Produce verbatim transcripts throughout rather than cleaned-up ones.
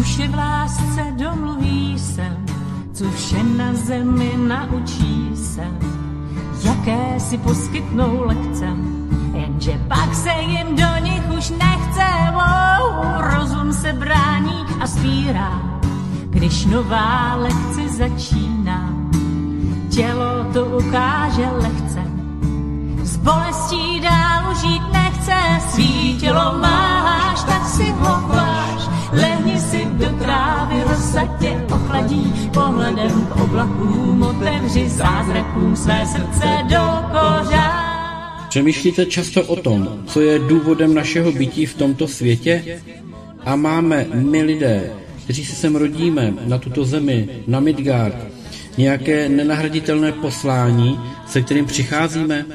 Duše v lásce domluví se, co vše na zemi naučí se, jaké si poskytnou lekce, jenže pak se jim do nich už nechce. Wow, rozum se brání a spírá, když nová lekce začíná. Tělo to ukáže lehce, s bolestí dál žít nechce. Svý tělo máš, tak si ho váž, lehni si do trávy, rosa tě ochladí. Pohledem k oblakům otevři zázrakům své srdce do kořán. Přemýšlíte často o tom, co je důvodem našeho bytí v tomto světě? A máme my lidé, kteří se sem rodíme na tuto zemi, na Midgard, nějaké nenahraditelné poslání, se kterým přicházíme?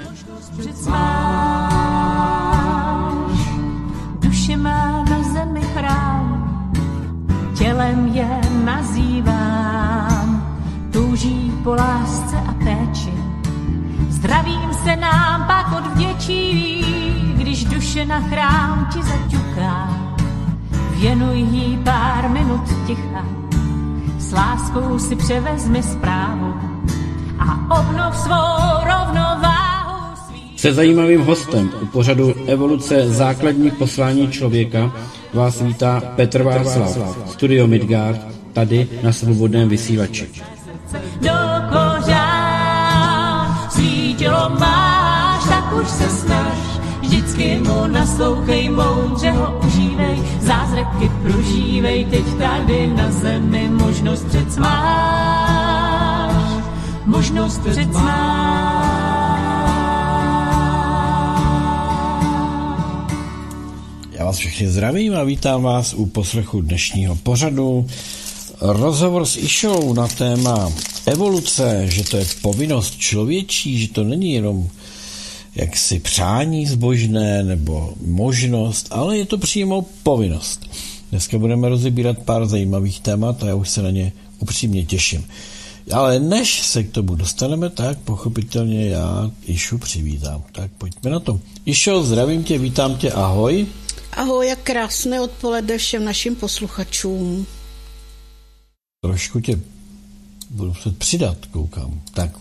Duše má na zemi chrám, tělem je nazývám, touží po lásce a péči, zdravím se nám pak odvděčí, když duše na chrám ti zaťuká. Věnuj jí pár minut ticha, s láskou si převezmi zprávu a obnov svou rovnováhu. Se zajímavým hostem u pořadu Evoluce základní poslání člověka vás vítá Petr Václav, Studio Midgard, tady na Svobodném vysílači. Do kořán svítilo máš, tak už se snaž, vždycky mu naslouchej, moudře ho užívej, zázraky prožívej, teď tady na zemi možnost přec máš, možnost přec máš. Já vás všechny zdravím a vítám vás u poslechu dnešního pořadu. Rozhovor s Išou na téma evoluce, že to je povinnost člověčí, že to není jenom jaksi přání zbožné nebo možnost, ale je to přímo povinnost. Dneska budeme rozebírat pár zajímavých témat a já už se na ně upřímně těším. Ale než se k tomu dostaneme, tak pochopitelně já Išu přivítám. Tak pojďme na to. Išo, zdravím tě, vítám tě, ahoj. Ahoj, jak krásné odpoledne všem našim posluchačům. Trošku tě budu muset přidat, koukám. Tak.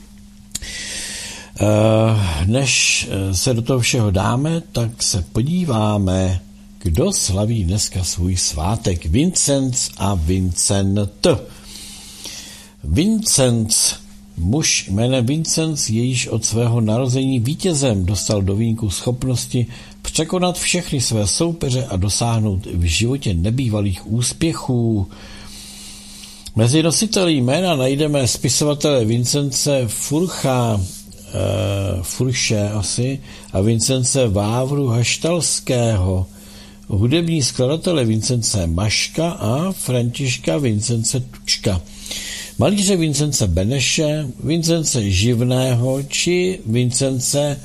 Než se do toho všeho dáme, tak se podíváme, kdo slaví dneska svůj svátek. Vincenc a Vincent. Vincenc, muž jménem Vincenc, jejíž od svého narození vítězem, dostal do vínku schopnosti překonat všechny své soupeře a dosáhnout v životě nebývalých úspěchů. Mezi nositeli jména najdeme spisovatele Vincence Furcha, Furše asi, a Vincence Vávru Haštalského, hudební skladatele Vincence Maška a Františka Vincence Tučka, malíře Vincence Beneše, Vincence Živného či Vincence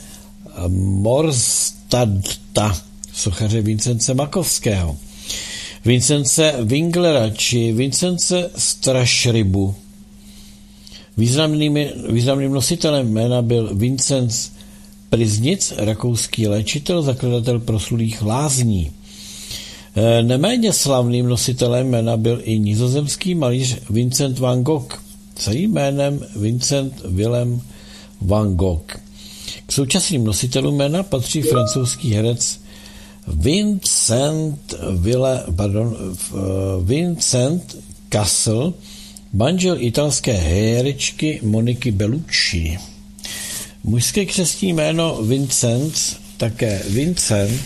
Morstadta, sochaře Vincence Makovského, Vincence Winglera či Vincence Strašrybu. Významným, významným nositelem jména byl Vincenc Priznic, rakouský léčitel, zakladatel proslulých lázní. Neméně slavným nositelem jména byl i nizozemský malíř Vincent van Gogh, celým jménem Vincent Willem van Gogh. K současným nositelům jména patří francouzský herec Vincent Ville, pardon, Vincent Cassel, manžel italské herečky Moniky Bellucci. Mužské křestní jméno Vincenc, také Vincent,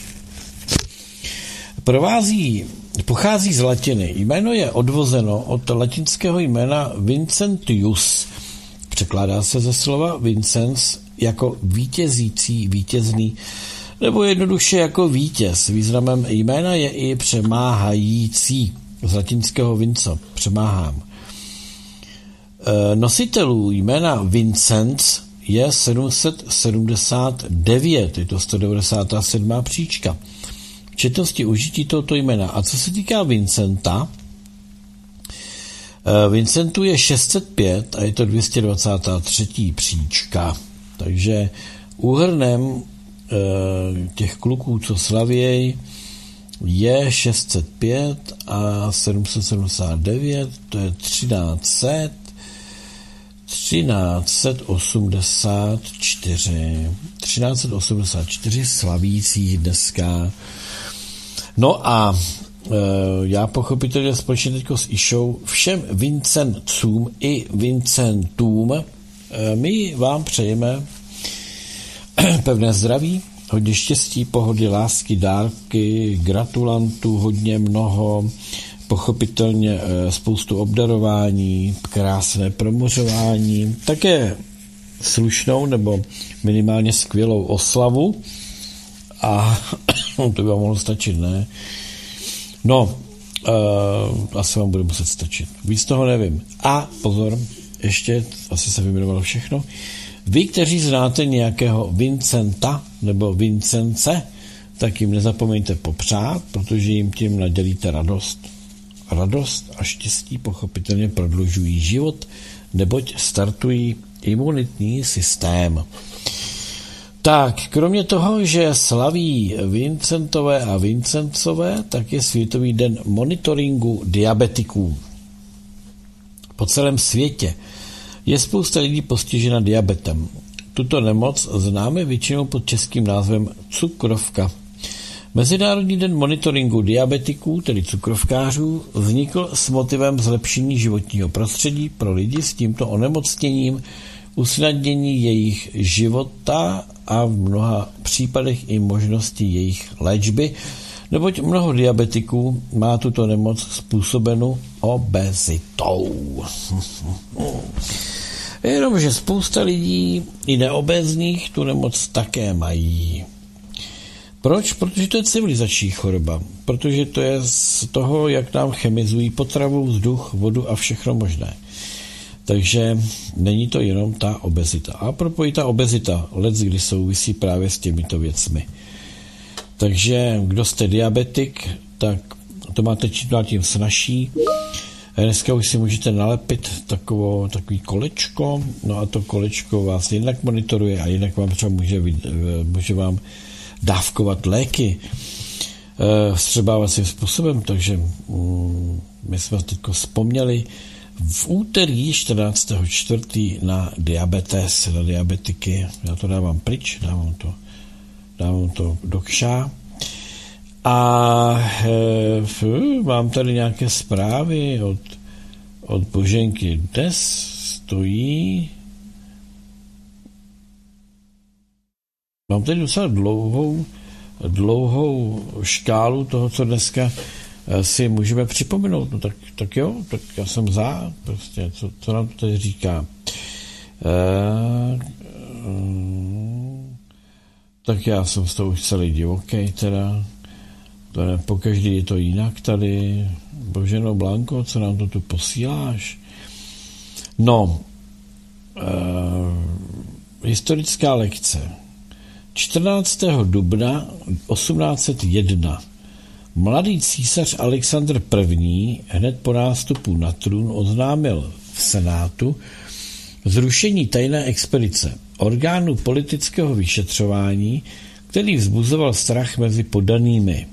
provází, pochází z latiny. Jméno je odvozeno od latinského jména Vincentius. Překládá se ze slova Vincenc jako vítězící, vítězný, nebo jednoduše jako vítěz. Významem jména je i přemáhající, z latinského vinco, přemáhám. Nositelů jména Vincenc je sedm set sedmdesát devět, je to sto devadesát sedm příčka. V četnosti užití tohoto jména. A co se týká Vincenta, Vincentu je šest set pět a je to dvě stě dvacet tři příčka. Takže úhrnem těch kluků, co slavějí je šest set pět a sedm set sedmdesát devět, to je třináct set, třináct set osmdesát čtyři. třináct set osmdesát čtyři slavících dneska. No a e, já pochopitelně společně teďko s Išou všem Vincencům i Vincentům e, my vám přejeme pevné zdraví, hodně štěstí, pohody, lásky, dárky, gratulantů, hodně mnoho, pochopitelně spoustu obdarování, krásné promořování, také slušnou nebo minimálně skvělou oslavu a to by vám mohlo stačit, ne? No, uh, asi vám bude muset stačit. Víc toho nevím. A pozor, ještě, asi se vyjmenovalo všechno, vy, kteří znáte nějakého Vincenta nebo Vincence, tak jim nezapomeňte popřát, protože jim tím nadělíte radost. Radost a štěstí pochopitelně prodlužují život, neboť startují imunitní systém. Tak, kromě toho, že slaví Vincentové a Vincencové, tak je Světový den monitoringu diabetiků. Po celém světě je spousta lidí postižena diabetem. Tuto nemoc známe většinou pod českým názvem cukrovka. Mezinárodní den monitoringu diabetiků, tedy cukrovkářů, vznikl s motivem zlepšení životního prostředí pro lidi s tímto onemocněním, usnadnění jejich života a v mnoha případech i možnosti jejich léčby, neboť mnoho diabetiků má tuto nemoc způsobenou obezitou. Jenomže spousta lidí i neobézních tu nemoc také mají. Proč? Protože to je civilizační choroba. Protože to je z toho, jak nám chemizují potravu, vzduch, vodu a všechno možné. Takže není to jenom ta obezita. A propojit ta obezita, leckdy souvisí právě s těmito věcmi. Takže kdo jste diabetik, tak to máte čím dál tím snažší. Dneska už si můžete nalepit takovou, takový kolečko, no a to kolečko vás jednak monitoruje a jinak vám třeba může, může vám dávkovat léky e, vstřebávacím způsobem, takže mm, my jsme teď vzpomněli v úterý čtrnáctého čtvrtého na diabetes, na diabetiky. Já to dávám pryč, dávám to, dávám to do kša. A e, f, mám tady nějaké zprávy od, od Boženky. Dnes stojí... Mám tady docela dlouhou, dlouhou škálu toho, co dneska si můžeme připomenout. No tak, tak jo, tak já jsem za, prostě, co, co nám to tady říká. E, tak já jsem z toho už celý divoký, teda. To ne, pokaždý je to jinak tady. Boženo Blanko, co nám to tu posíláš? No, e, historická lekce. čtrnáctého dubna osmnáct set jedna mladý císař Alexandr I. hned po nástupu na trůn oznámil v Senátu zrušení tajné expedice, orgánu politického vyšetřování, který vzbuzoval strach mezi poddanými.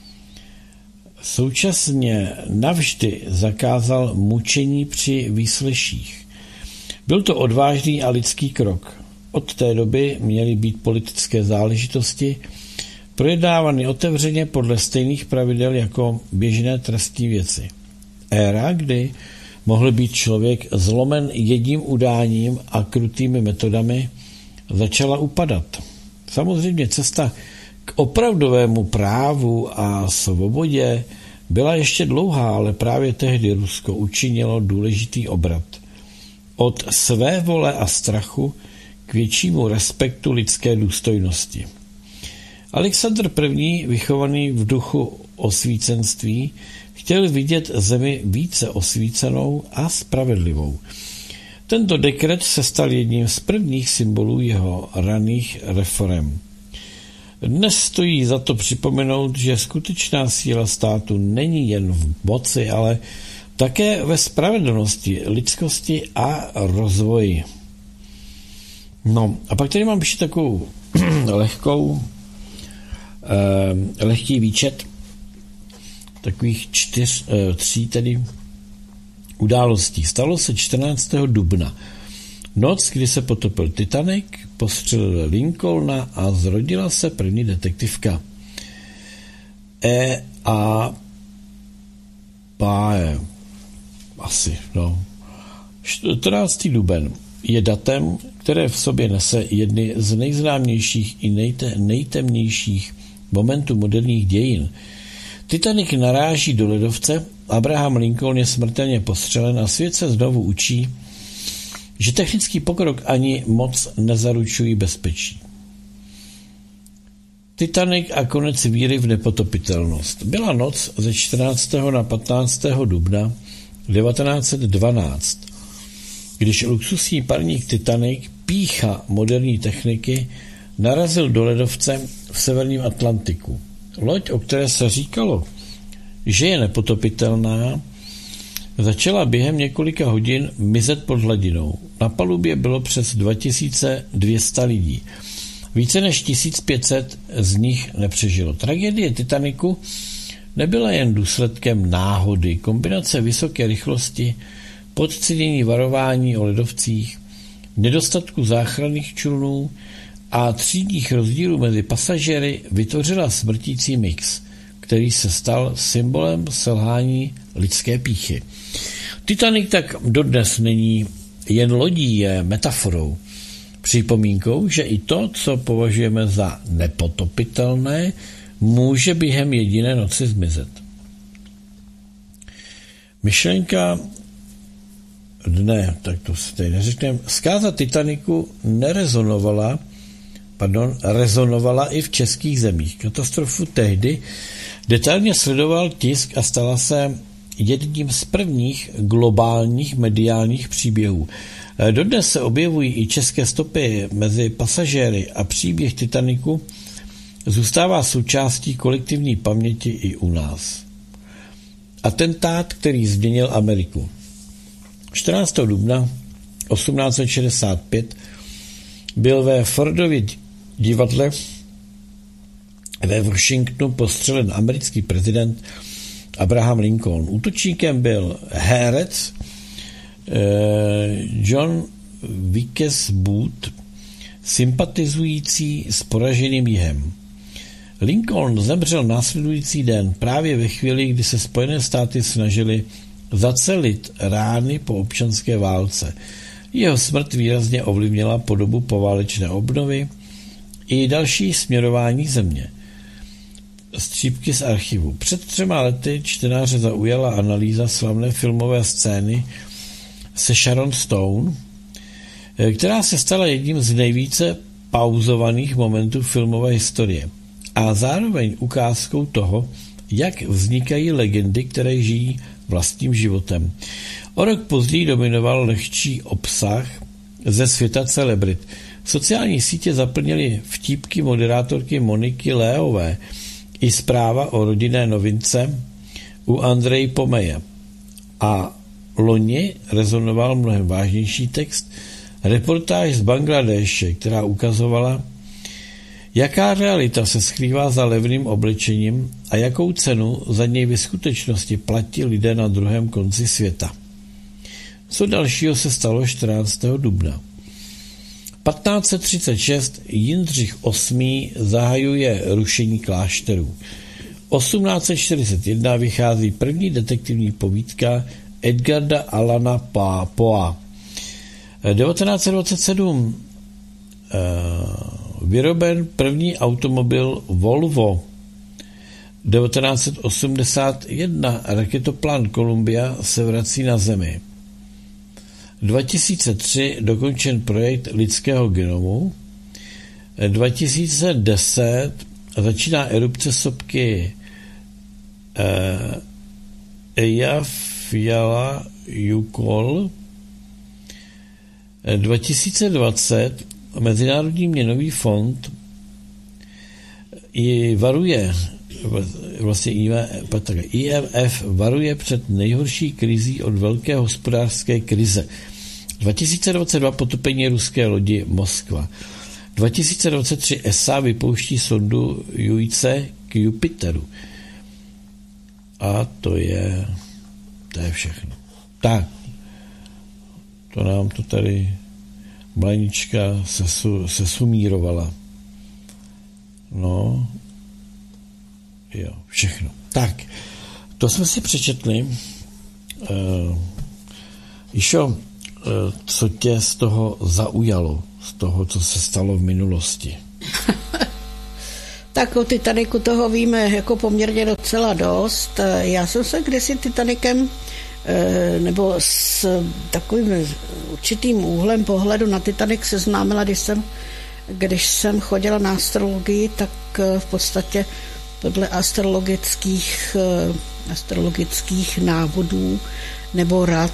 Současně navždy zakázal mučení při výsleších. Byl to odvážný a lidský krok. Od té doby měly být politické záležitosti projednávány otevřeně podle stejných pravidel jako běžné trestní věci. Éra, kdy mohl být člověk zlomen jedním udáním a krutými metodami, začala upadat. Samozřejmě cesta k opravdovému právu a svobodě byla ještě dlouhá, ale právě tehdy Rusko učinilo důležitý obrat. Od své vole a strachu k většímu respektu lidské důstojnosti. Alexandr I., vychovaný v duchu osvícenství, chtěl vidět zemi více osvícenou a spravedlivou. Tento dekret se stal jedním z prvních symbolů jeho raných reforem. Dnes stojí za to připomenout, že skutečná síla státu není jen v moci, ale také ve spravedlnosti, lidskosti a rozvoji. No a pak tady mám ještě takovou lehkou, eh, lehký výčet takových čtyř, tří tedy událostí. Stalo se čtrnáctého dubna. Noc, kdy se potopil Titanic, postřelil Lincolna a zrodila se první detektivka. E. A. Páje. Asi, no. čtrnáctého duben je datem, které v sobě nese jedny z nejznámějších i nejte, nejtemnějších momentů moderních dějin. Titanic naráží do ledovce, Abraham Lincoln je smrtelně postřelen a svět se znovu učí, že technický pokrok ani moc nezaručují bezpečí. Titanic a konec víry v nepotopitelnost. Byla noc ze čtrnáctého na patnáctého dubna devatenáct set dvanáct, když luxusní parník Titanic, pýcha moderní techniky, narazil do ledovce v severním Atlantiku. Loď, o které se říkalo, že je nepotopitelná, začala během několika hodin mizet pod hladinou. Na palubě bylo přes dva tisíce dvě stě lidí. Více než tisíc pět set z nich nepřežilo. Tragédie Titaniku nebyla jen důsledkem náhody, kombinace vysoké rychlosti, podcenění varování o ledovcích, nedostatku záchranných člunů a třídních rozdílů mezi pasažéry vytvořila smrtící mix, který se stal symbolem selhání lidské pýchy. Titanic tak dodnes není jen lodí, je metaforou, připomínkou, že i to, co považujeme za nepotopitelné, může během jediné noci zmizet. Myšlenka dne, tak to si tady neřekneme, zkáza Titaniku nerezonovala, pardon, rezonovala i v českých zemích. Katastrofu tehdy detailně sledoval tisk a stala se jedním z prvních globálních mediálních příběhů. Dodnes se objevují i české stopy mezi pasažéry a příběh Titaniku zůstává součástí kolektivní paměti i u nás. Atentát, který změnil Ameriku. čtrnáctého dubna osmnáct set šedesát pět byl ve Fordově divadle ve Washingtonu postřelen americký prezident Abraham Lincoln. Útočníkem byl herec John Wilkes Booth, sympatizující s poraženým jihem. Lincoln zemřel následující den právě ve chvíli, kdy se Spojené státy snažily zacelit rány po občanské válce. Jeho smrt výrazně ovlivnila podobu poválečné obnovy i další směrování země. Střípky z archivu. Před třema lety čtenáře zaujala analýza slavné filmové scény se Sharon Stone, která se stala jedním z nejvíce pauzovaných momentů filmové historie a zároveň ukázkou toho, jak vznikají legendy, které žijí vlastním životem. O rok později dominoval lehčí obsah ze světa celebrit. Sociální sítě zaplnily vtípky moderátorky Moniky Léové i zpráva o rodinné novince u Andreje Pomeje. A loni rezonoval mnohem vážnější text, reportáž z Bangladéše, která ukazovala, jaká realita se skrývá za levným oblečením a jakou cenu za něj ve skutečnosti platí lidé na druhém konci světa. Co dalšího se stalo čtrnáctého dubna? patnáct set třicet šest Jindřich osmý zahajuje rušení klášterů. osmnáct set čtyřicet jedna vychází první detektivní povídka Edgarda Allana Poe. devatenáct set dvacet sedm vyroben první automobil Volvo. devatenáct set osmdesát jedna raketoplán Columbia se vrací na Zemi. dva tisíce tři dokončen projekt lidského genomu. dva tisíce deset začíná erupce sopky eh, Eyjafjallajökull. dva tisíce dvacet Mezinárodní měnový fond i varuje vlastně I M F varuje před nejhorší krizí od velké hospodářské krize. dva tisíce dvacet dva potopení ruské lodi Moskva. dva tisíce dvacet tři E S A vypouští sondu Juice k Jupiteru. A to je, to je všechno. Tak, to nám to tady Blanička sesu, sesumírovala. No, jo, všechno. Tak, to jsme si přečetli. Uh, Išo, uh, co tě z toho zaujalo, z toho, co se stalo v minulosti? Tak o Titaniku toho víme jako poměrně docela dost. Já jsem se kdysi Titanikem nebo s takovým určitým úhlem pohledu na Titanic seznámila, když jsem, když jsem chodila na astrologii, tak v podstatě podle astrologických, astrologických návodů nebo rad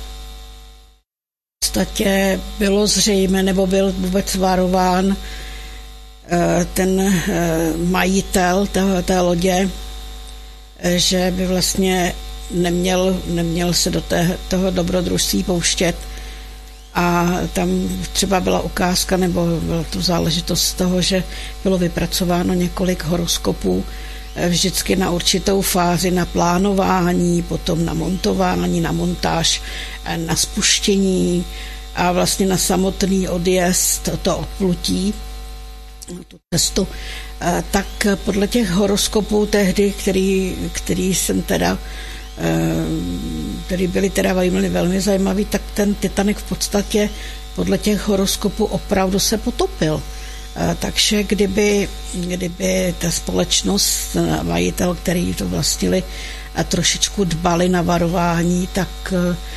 v podstatě bylo zřejmé, nebo byl vůbec varován ten majitel té, té lodě, že by vlastně neměl, neměl se do té, toho dobrodružství pouštět. A tam třeba byla ukázka, nebo byla to záležitost toho, že bylo vypracováno několik horoskopů vždycky na určitou fázi, na plánování, potom na montování, na montáž, na spuštění a vlastně na samotný odjezd, to odplutí, tu cestu. Tak podle těch horoskopů tehdy, který, který jsem teda který byly teda velmi, velmi zajímavý, tak ten Titanic v podstatě podle těch horoskopů opravdu se potopil. Takže kdyby, kdyby ta společnost, majitel, který to vlastnili, a trošičku dbali na varování, tak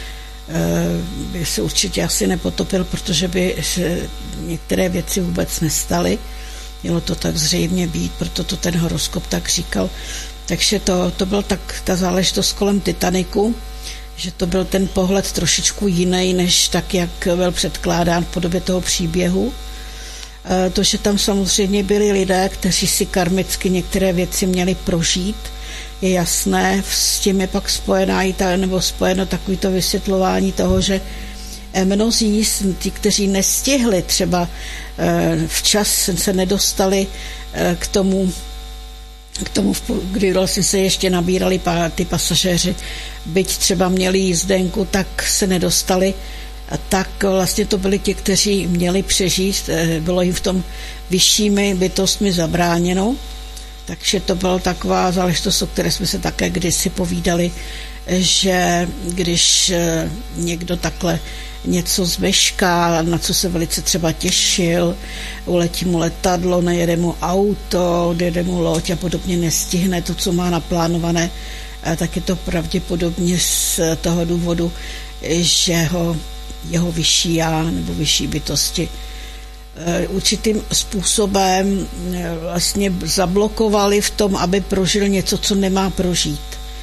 by se určitě asi nepotopil, protože by se některé věci vůbec nestaly. Mělo to tak zřejmě být, proto to ten horoskop tak říkal. Takže to, to byl tak ta záležitost kolem Titaniku, že to byl ten pohled trošičku jiný, než tak, jak byl předkládán v podobě toho příběhu. To, že tam samozřejmě byli lidé, kteří si karmicky některé věci měli prožít, je jasné, s tím je pak spojená i ta, nebo spojeno takovýto vysvětlování toho, že mnozí, ti, kteří nestihli třeba včas, se nedostali k tomu, k tomu, kdy vlastně se ještě nabírali ty pasažéři, byť třeba měli jízdenku, tak se nedostali, tak vlastně to byli ti, kteří měli přežít, bylo jim v tom vyššími bytostmi zabráněno, takže to byla taková záležitost, o které jsme se také kdysi povídali, že když někdo takhle něco zmešká, na co se velice třeba těšil, uletí mu letadlo, nejede mu auto, jede mu loď a podobně, nestihne to, co má naplánované, tak je to pravděpodobně z toho důvodu, že ho jeho vyšší já nebo vyšší bytosti určitým způsobem vlastně zablokovali v tom, aby prožil něco, co nemá prožít.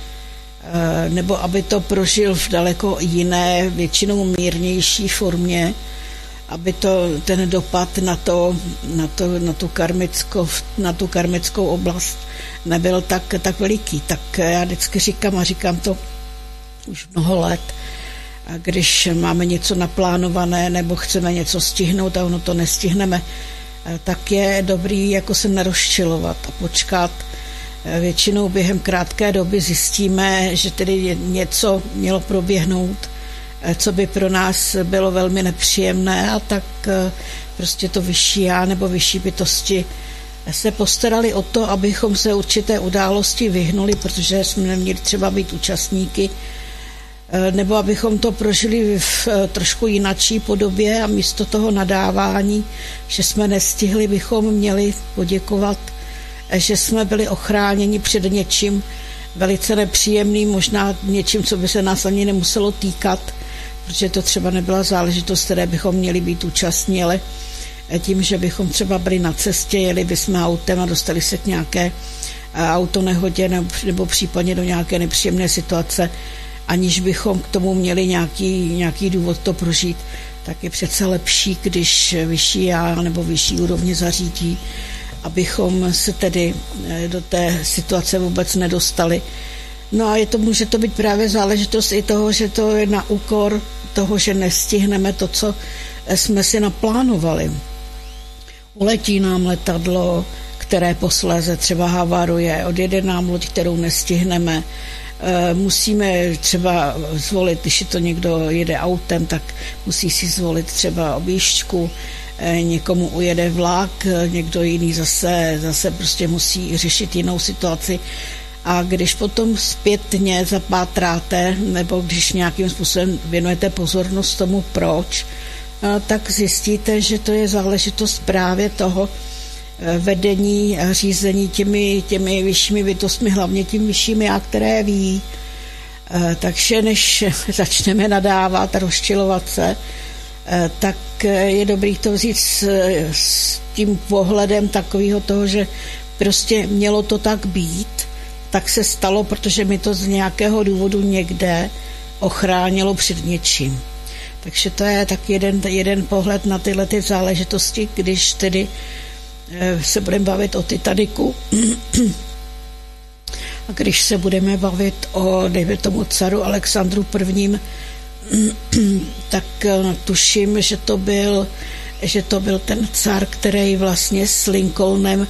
Nebo aby to prožil v daleko jiné, většinou mírnější formě, aby to, ten dopad na, to, na, to, na, tu karmickou, na tu karmickou oblast nebyl tak, tak veliký. Tak já vždycky říkám, a říkám to už mnoho let, když máme něco naplánované nebo chceme něco stihnout a ono to nestihneme, tak je dobrý jako se nerozčilovat a počkat. Většinou během krátké doby zjistíme, že tedy něco mělo proběhnout, co by pro nás bylo velmi nepříjemné, a tak prostě to vyšší já nebo vyšší bytosti se postarali o to, abychom se určité události vyhnuli, protože jsme neměli třeba být účastníky, nebo abychom to prožili v trošku jinačí podobě a místo toho nadávání, že jsme nestihli, bychom měli poděkovat, že jsme byli ochráněni před něčím velice nepříjemným, možná něčím, co by se nás ani nemuselo týkat, protože to třeba nebyla záležitost, které bychom měli být účastní, ale tím, že bychom třeba byli na cestě, jeli bychom autem a dostali se k nějaké autonehodě nebo, nebo případně do nějaké nepříjemné situace, aniž bychom k tomu měli nějaký, nějaký důvod to prožít, tak je přece lepší, když vyšší já nebo vyšší úrovně zařídí, abychom se tedy do té situace vůbec nedostali. No a je to, může to být právě záležitost i toho, že to je na úkor toho, že nestihneme to, co jsme si naplánovali. Uletí nám letadlo, které posléze třeba havaruje, odjede nám loď, kterou nestihneme, musíme třeba zvolit, když je to někdo jede autem, tak musí si zvolit třeba objížďku, někomu ujede vlak, někdo jiný zase, zase prostě musí řešit jinou situaci. A když potom zpětně zapátráte, nebo když nějakým způsobem věnujete pozornost tomu proč, tak zjistíte, že to je záležitost právě toho vedení a řízení těmi, těmi vyššími bytostmi, hlavně tím vyšším já, které ví. Takže než začneme nadávat a rozčilovat se, tak je dobrý to vzít s, s tím pohledem takového toho, že prostě mělo to tak být, tak se stalo, protože mi to z nějakého důvodu někde ochránilo před něčím. Takže to je tak jeden, jeden pohled na tyhle ty záležitosti, když tedy se budeme bavit o Titaniku a když se budeme bavit o, dejme tomu, caru Alexandru prvním, tak tuším, že to byl, že to byl ten car, který vlastně s Lincolnem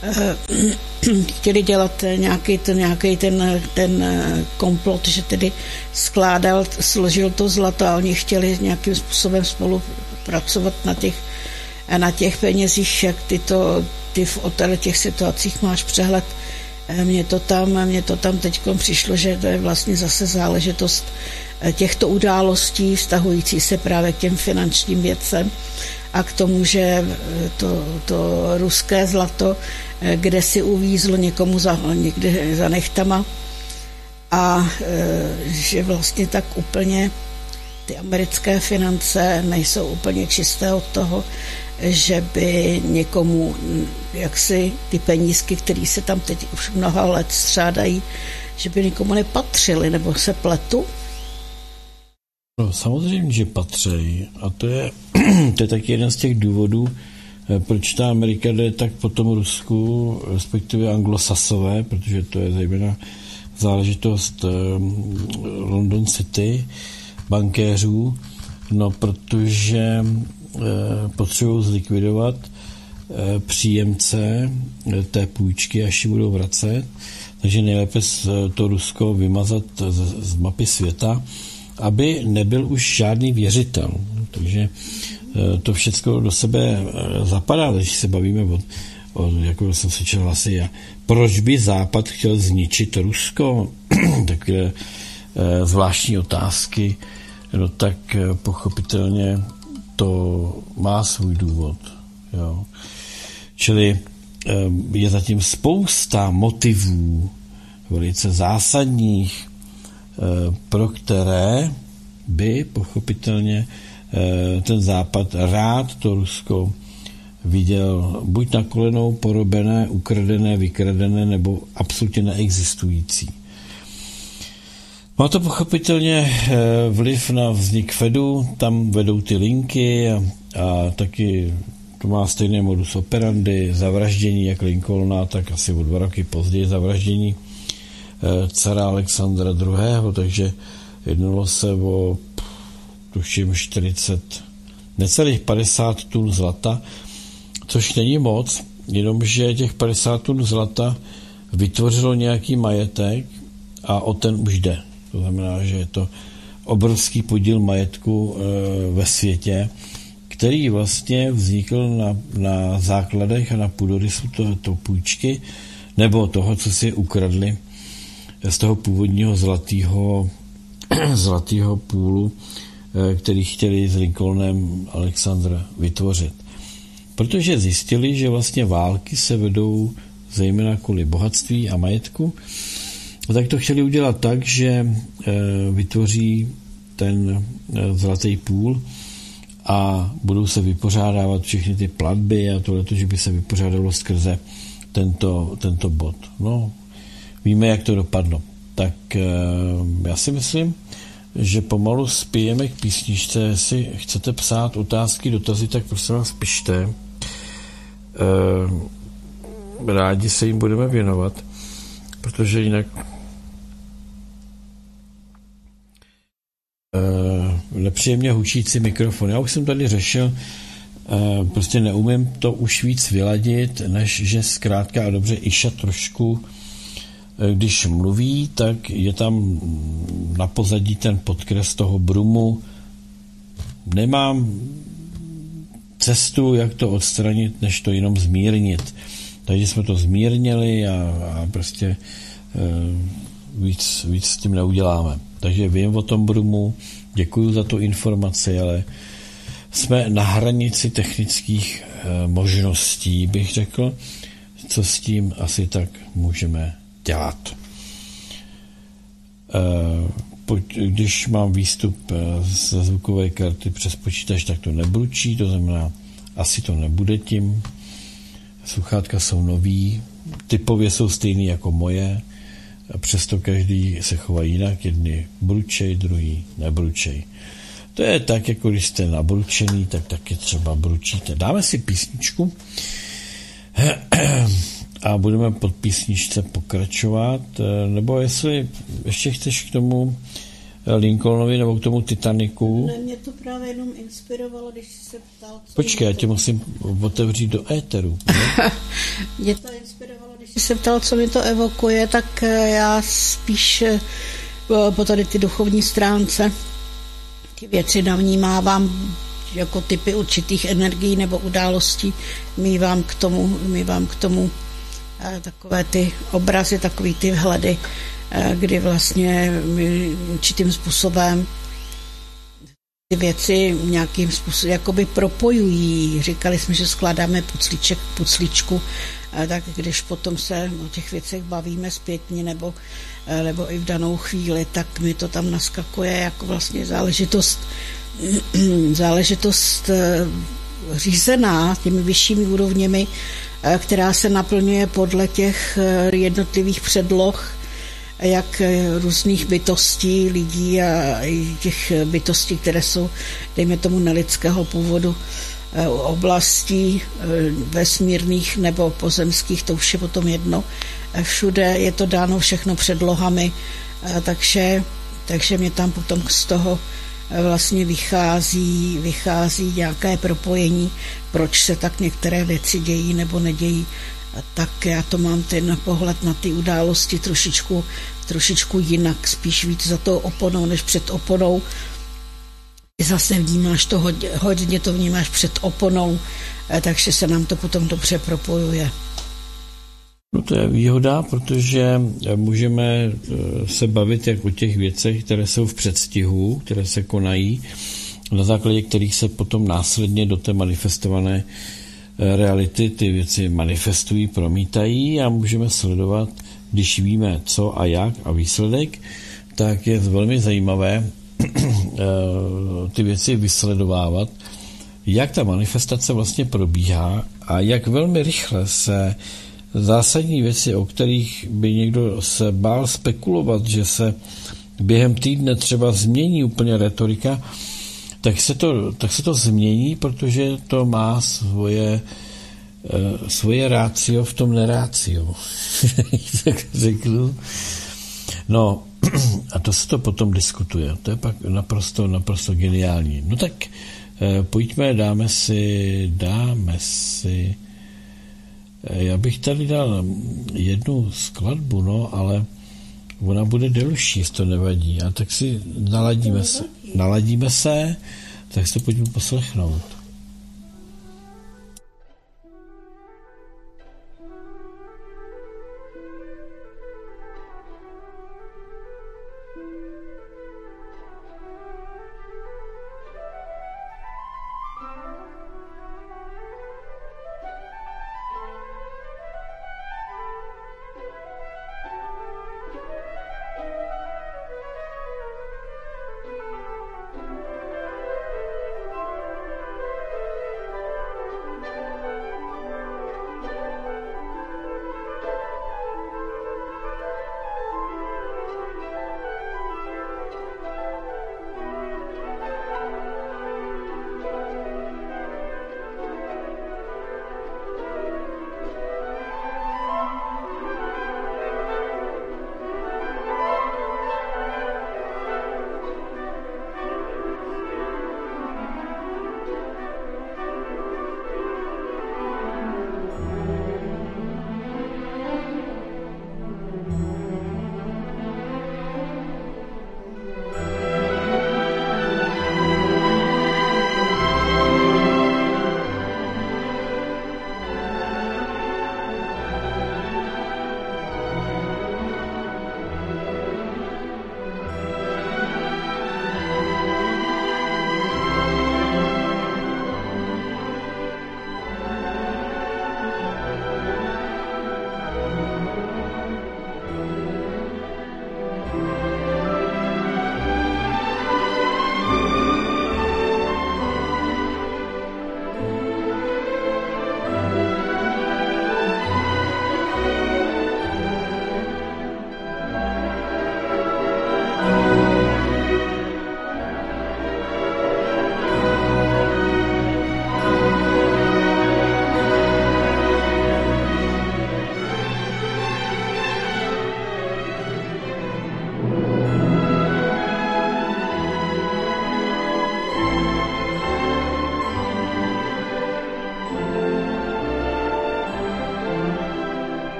chtěli dělat nějaký ten, nějaký ten, ten komplot, že tedy skládal, složil to zlato a oni chtěli nějakým způsobem spolupracovat na těch, na těch penězích, jak ty, to, ty v těch situacích máš přehled. Mně to tam, mně to tam teď přišlo, že to je vlastně zase záležitost těchto událostí vztahující se právě k těm finančním věcem a k tomu, že to, to ruské zlato kde si uvízlo někomu za, někde za nechtama a že vlastně tak úplně ty americké finance nejsou úplně čisté od toho, že by někomu jaksi ty penízky, které se tam teď už mnoha let střádají, že by někomu nepatřily, nebo se pletu? No, samozřejmě, že patří. A to je, to je taky jeden z těch důvodů, proč ta Amerika jde tak po tom Rusku, respektive anglosasové, protože to je zejména záležitost London City, bankéřů, no protože potřebují zlikvidovat příjemce té půjčky, až ji budou vracet, takže nejlépe to Rusko vymazat z, z mapy světa, aby nebyl už žádný věřitel. Takže to všechno do sebe zapadá, když se bavíme o, o jako jsem slyšel hlasy, a proč by Západ chtěl zničit Rusko? Takové zvláštní otázky, no tak pochopitelně to má svůj důvod. Jo. Čili je zatím spousta motivů velice zásadních, pro které by pochopitelně ten Západ rád to Rusko viděl buď na kolenou porobené, ukradené, vykradené nebo absolutně neexistující. Má to pochopitelně vliv na vznik Fedu, tam vedou ty linky a, a taky to má stejný modus operandi, zavraždění jak Lincolna, tak asi o dva roky později zavraždění cara Alexandra druhého. Takže jednalo se o tuším čtyřicet, necelých padesát tun zlata, což není moc, jenomže těch padesát tun zlata vytvořilo nějaký majetek a o ten už jde. To znamená, že je to obrovský podíl majetku e, ve světě, který vlastně vznikl na, na základech a na půdorysu to, to půjčky nebo toho, co si ukradli z toho původního zlatého zlatého půlu, e, který chtěli s Lincolnem Alexandra vytvořit. Protože zjistili, že vlastně války se vedou zejména kvůli bohatství a majetku, tak to chtěli udělat tak, že e, vytvoří ten e, zlatý půl a budou se vypořádávat všechny ty platby a tohleto, že by se vypořádalo skrze tento, tento bod. No, víme, jak to dopadlo. Tak e, já si myslím, že pomalu spijeme k písničce. Jestli chcete psát otázky, dotazy, tak prosím vás pište. E, rádi se jim budeme věnovat, protože jinak e, nepříjemně hučící mikrofon. Já už jsem tady řešil, e, prostě neumím to už víc vyladit, než že zkrátka a dobře Iša trošku když mluví, tak je tam na pozadí ten podkres toho brumu. Nemám cestu, jak to odstranit, než to jenom zmírnit. Takže jsme to zmírnili a, a prostě e, víc, víc s tím neuděláme. Takže vím o tom brumu, děkuju za tu informaci, ale jsme na hranici technických e, možností, bych řekl, co s tím asi tak můžeme dělat. E, když mám výstup ze zvukové karty přes počítač, tak to nebručí, to znamená, asi to nebude tím. Sluchátka jsou nový, typově jsou stejný jako moje, přesto každý se chová jinak, jedni bručej, druhý nebručej. To je tak, jako když jste nabručený, tak taky třeba bručíte. Dáme si písničku a budeme pod písničce pokračovat, nebo jestli ještě chceš k tomu Lincolnovi nebo k tomu Titaniku. Ne, mě to právě jenom inspirovalo, když jsi se ptal, co... Počkej, já tě musím otevřít do éteru. Mě to inspirovalo, když jsi se ptal, co mi to evokuje, tak já spíš po tady ty duchovní stránce ty věci navnímávám jako typy určitých energií nebo událostí. Mívám k tomu, mívám k tomu takové ty obrazy, takový ty vhledy, kdy vlastně určitým způsobem ty věci nějakým způsobem jakoby propojují. Říkali jsme, že skládáme puclíček k puclíčku, tak když potom se o těch věcech bavíme zpětně nebo, nebo i v danou chvíli, tak mi to tam naskakuje jako vlastně záležitost záležitost řízená těmi vyššími úrovněmi, která se naplňuje podle těch jednotlivých předloh, jak různých bytostí, lidí a těch bytostí, které jsou, dejme tomu, nelidského původu, oblastí vesmírných nebo pozemských, to už je potom jedno. Všude je to dáno všechno předlohami, takže, takže mě tam potom z toho vlastně vychází, vychází nějaké propojení, proč se tak některé věci dějí nebo nedějí. Tak já to mám ten pohled na ty události trošičku, trošičku jinak, spíš víc za tou oponou, než před oponou. Zase vnímáš to hodně, hodně to vnímáš před oponou, takže se nám to potom dobře propojuje. No to je výhoda, protože můžeme se bavit jak o těch věcech, které jsou v předstihu, které se konají, na základě kterých se potom následně do té manifestované reality ty věci manifestují, promítají a můžeme sledovat, když víme co a jak a výsledek, tak je velmi zajímavé ty věci vysledovávat, jak ta manifestace vlastně probíhá a jak velmi rychle se zásadní věci, o kterých by někdo se bál spekulovat, že se během týdne třeba změní úplně retorika, tak se to, tak se to změní, protože to má svoje, svoje rácio v tom nerácio. Tak řeknu. No, a to se to potom diskutuje. To je pak naprosto, naprosto geniální. No tak pojďme, dáme si, dáme si, já bych tady dal jednu skladbu, no, ale ona bude delší, jestli to nevadí. A tak si naladíme se, naladíme se, tak se pojďme poslechnout.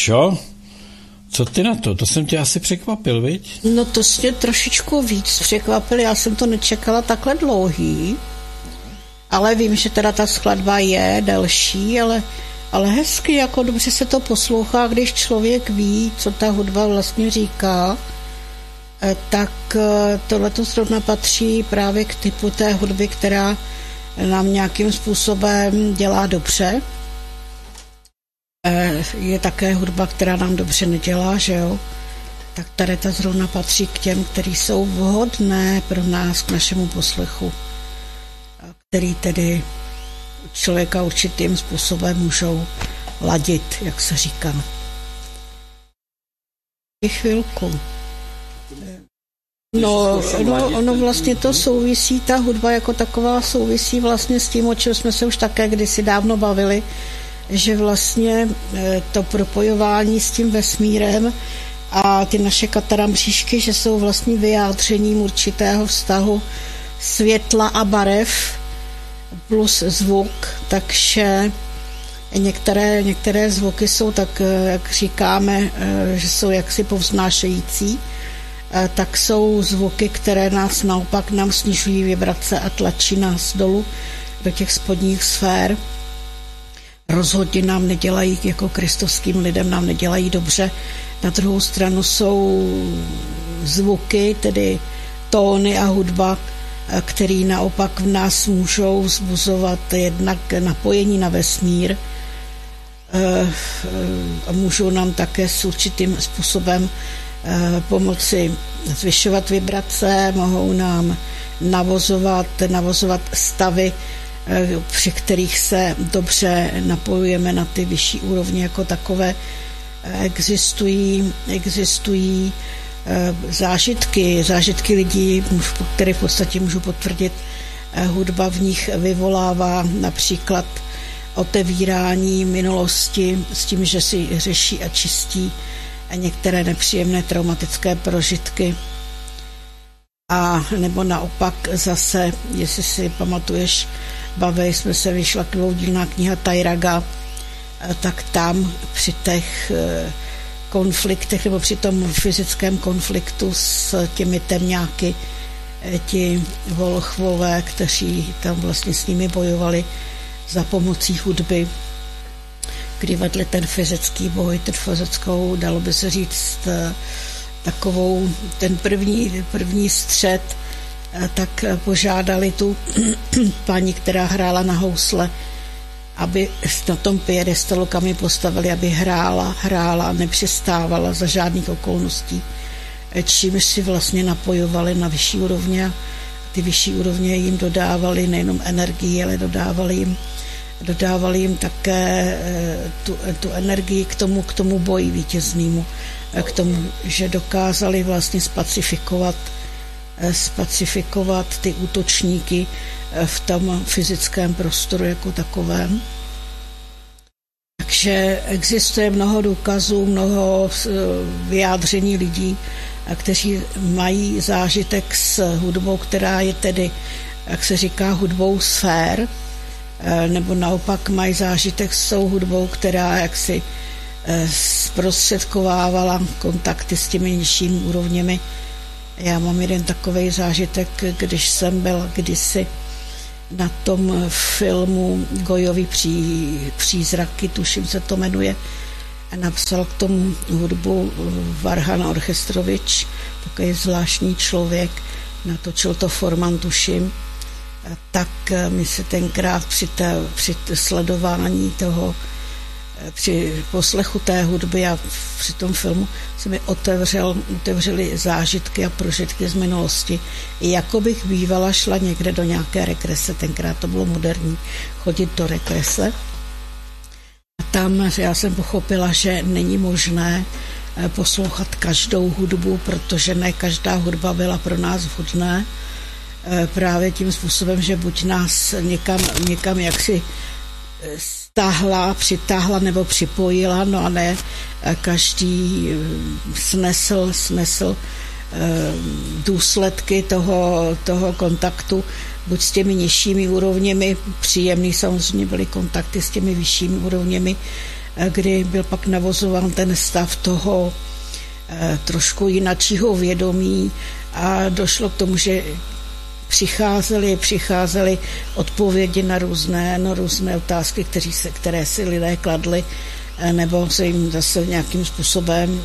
Išo, co ty na to? To jsem tě asi překvapil, viď? No to jsi mě trošičku víc překvapil, já jsem to nečekala takhle dlouhý, ale vím, že teda ta skladba je delší, ale, ale hezky, jako dobře se to poslouchá, když člověk ví, co ta hudba vlastně říká, tak tohleto zrovna patří právě k typu té hudby, která nám nějakým způsobem dělá dobře. Je také hudba, která nám dobře nedělá, že jo? Tak tady ta zrovna patří k těm, který jsou vhodné pro nás, k našemu poslechu, který tedy člověka určitým způsobem můžou ladit, jak se říká. Je chvilku. No, no, ono vlastně to souvisí, ta hudba jako taková souvisí vlastně s tím, o čem jsme se už také kdysi dávno bavili, že vlastně to propojování s tím vesmírem a ty naše katarambříšky, že jsou vlastně vyjádřením určitého vztahu světla a barev plus zvuk, takže některé, některé zvuky jsou tak, jak říkáme, že jsou jaksi povznášející, tak jsou zvuky, které nás naopak nám snižují vibrace a tlačí nás dolů do těch spodních sfér. Rozhodně nám nedělají, jako kristovským lidem nám nedělají dobře. Na druhou stranu jsou zvuky, tedy tóny a hudba, které naopak v nás můžou vzbuzovat jednak napojení na vesmír a můžou nám také s určitým způsobem pomoci zvyšovat vibrace, mohou nám navozovat, navozovat stavy, při kterých se dobře napojujeme na ty vyšší úrovně jako takové. Existují, existují zážitky, zážitky lidí, které v podstatě můžu potvrdit, hudba v nich vyvolává například otevírání minulosti s tím, že si řeší a čistí některé nepříjemné traumatické prožitky. A nebo naopak zase, jestli si pamatuješ, bavili jsme se, vyšla dvoudílná kniha Tajraga, tak tam při těch konfliktech nebo při tom fyzickém konfliktu s těmi temňáky, ti volchvové, kteří tam vlastně s nimi bojovali za pomocí hudby, kdy vedli ten fyzický boj, ten fyzickou, dalo by se říct, takovou, ten první, první střet, tak požádali tu paní, která hrála na housle, aby na tom piedestalu, kam ji postavili, aby hrála, hrála a nepřestávala za žádných okolností, čímž si vlastně napojovali na vyšší úrovně. Ty vyšší úrovně jim dodávali nejenom energii, ale dodávali jim dodávali jim také tu, tu energii k tomu, k tomu boji vítěznému, k tomu, že dokázali vlastně spacifikovat, spacifikovat ty útočníky v tom fyzickém prostoru jako takovém. Takže existuje mnoho důkazů, mnoho vyjádření lidí, kteří mají zážitek s hudbou, která je tedy, jak se říká, hudbou sfér, nebo naopak mají zážitek s tou hudbou, která jaksi zprostředkovávala kontakty s těmi nižšími úrovněmi. Já mám jeden takovej zážitek, když jsem byl kdysi na tom filmu Gojový pří, přízraky, tuším se to jmenuje, napsal k tomu hudbu Varhan Orchestrovič, takový zvláštní člověk, natočil to Forman, tuším. Tak mi se tenkrát při, té, při sledování toho, při poslechu té hudby a při tom filmu se mi otevřel, otevřely zážitky a prožitky z minulosti. Jako bych bývala šla někde do nějaké regrese, tenkrát to bylo moderní chodit do regrese. A tam já jsem pochopila, že není možné poslouchat každou hudbu, protože ne každá hudba byla pro nás vhodná. Právě tím způsobem, že buď nás někam, někam jaksi stáhla, přitáhla nebo připojila, no a ne každý snesl, snesl důsledky toho, toho kontaktu, buď s těmi nižšími úrovněmi, příjemný samozřejmě byly kontakty s těmi vyššími úrovněmi, kdy byl pak navozován ten stav toho trošku jinačího vědomí a došlo k tomu, že přicházely, přicházely odpovědi na různé, na různé otázky, které, se, které si lidé kladli, nebo se jim zase nějakým způsobem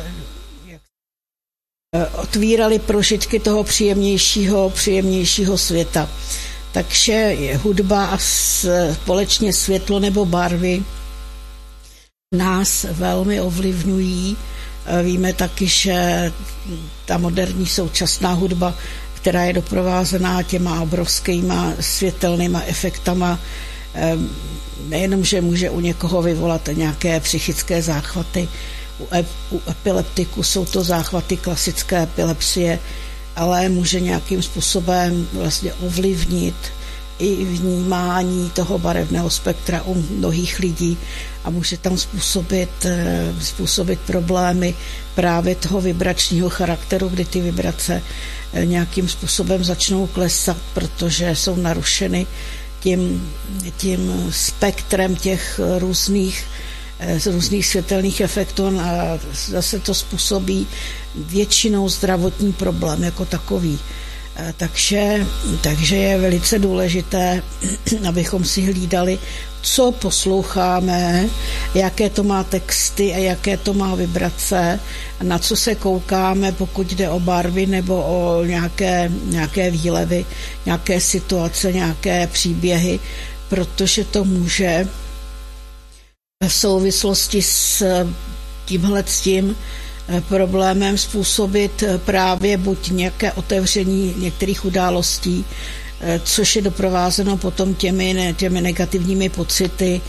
otvírali prožitky toho příjemnějšího, příjemnějšího světa. Takže hudba a společně světlo nebo barvy nás velmi ovlivňují. Víme taky, že ta moderní současná hudba, která je doprovázená těma obrovskýma světelnýma efektama, nejenom, že může u někoho vyvolat nějaké psychické záchvaty, u, ep, u epileptiku jsou to záchvaty klasické epilepsie, ale může nějakým způsobem vlastně ovlivnit i vnímání toho barevného spektra u mnohých lidí a může tam způsobit, způsobit problémy právě toho vibračního charakteru, kdy ty vibrace nějakým způsobem začnou klesat, protože jsou narušeny tím, tím spektrem těch různých, z různých světelných efektů a zase to způsobí většinou zdravotní problém jako takový. Takže, takže je velice důležité, abychom si hlídali, co posloucháme, jaké to má texty a jaké to má vibrace, na co se koukáme, pokud jde o barvy nebo o nějaké, nějaké výlevy, nějaké situace, nějaké příběhy, protože to může v souvislosti s tímhle s tím problémem způsobit právě buď nějaké otevření některých událostí, což je doprovázeno potom těmi, těmi negativními pocity,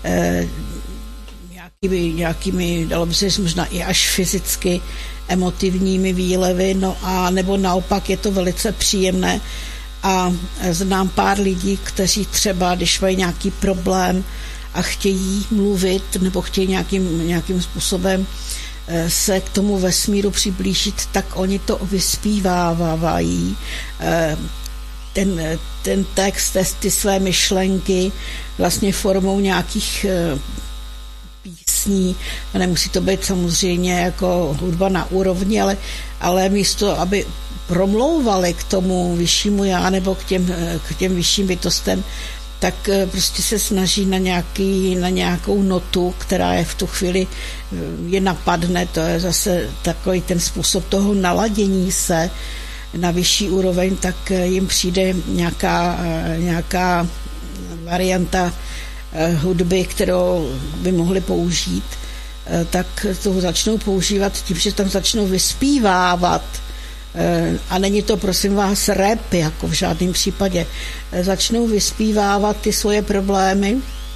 nějakými, nějakými, dalo by se říct, možná i až fyzicky emotivními výlevy, no a nebo naopak je to velice příjemné a znám pár lidí, kteří třeba, když mají nějaký problém a chtějí mluvit nebo chtějí nějakým, nějakým způsobem se k tomu vesmíru přiblížit, tak oni to vyspívávají. Ten, ten text, ty své myšlenky vlastně formou nějakých písní. Nemusí to být samozřejmě jako hudba na úrovni, ale, ale místo, aby promlouvali k tomu vyššímu já nebo k těm, k těm vyšším bytostem, tak prostě se snaží na, nějaký, na nějakou notu, která je v tu chvíli je napadne, to je zase takový ten způsob toho naladění se na vyšší úroveň, tak jim přijde nějaká, nějaká varianta hudby, kterou by mohli použít, tak to začnou používat tím, že tam začnou vyspívávat. A není to, prosím vás, rap, jako v žádném případě. Začnou vyspívávat ty svoje problémy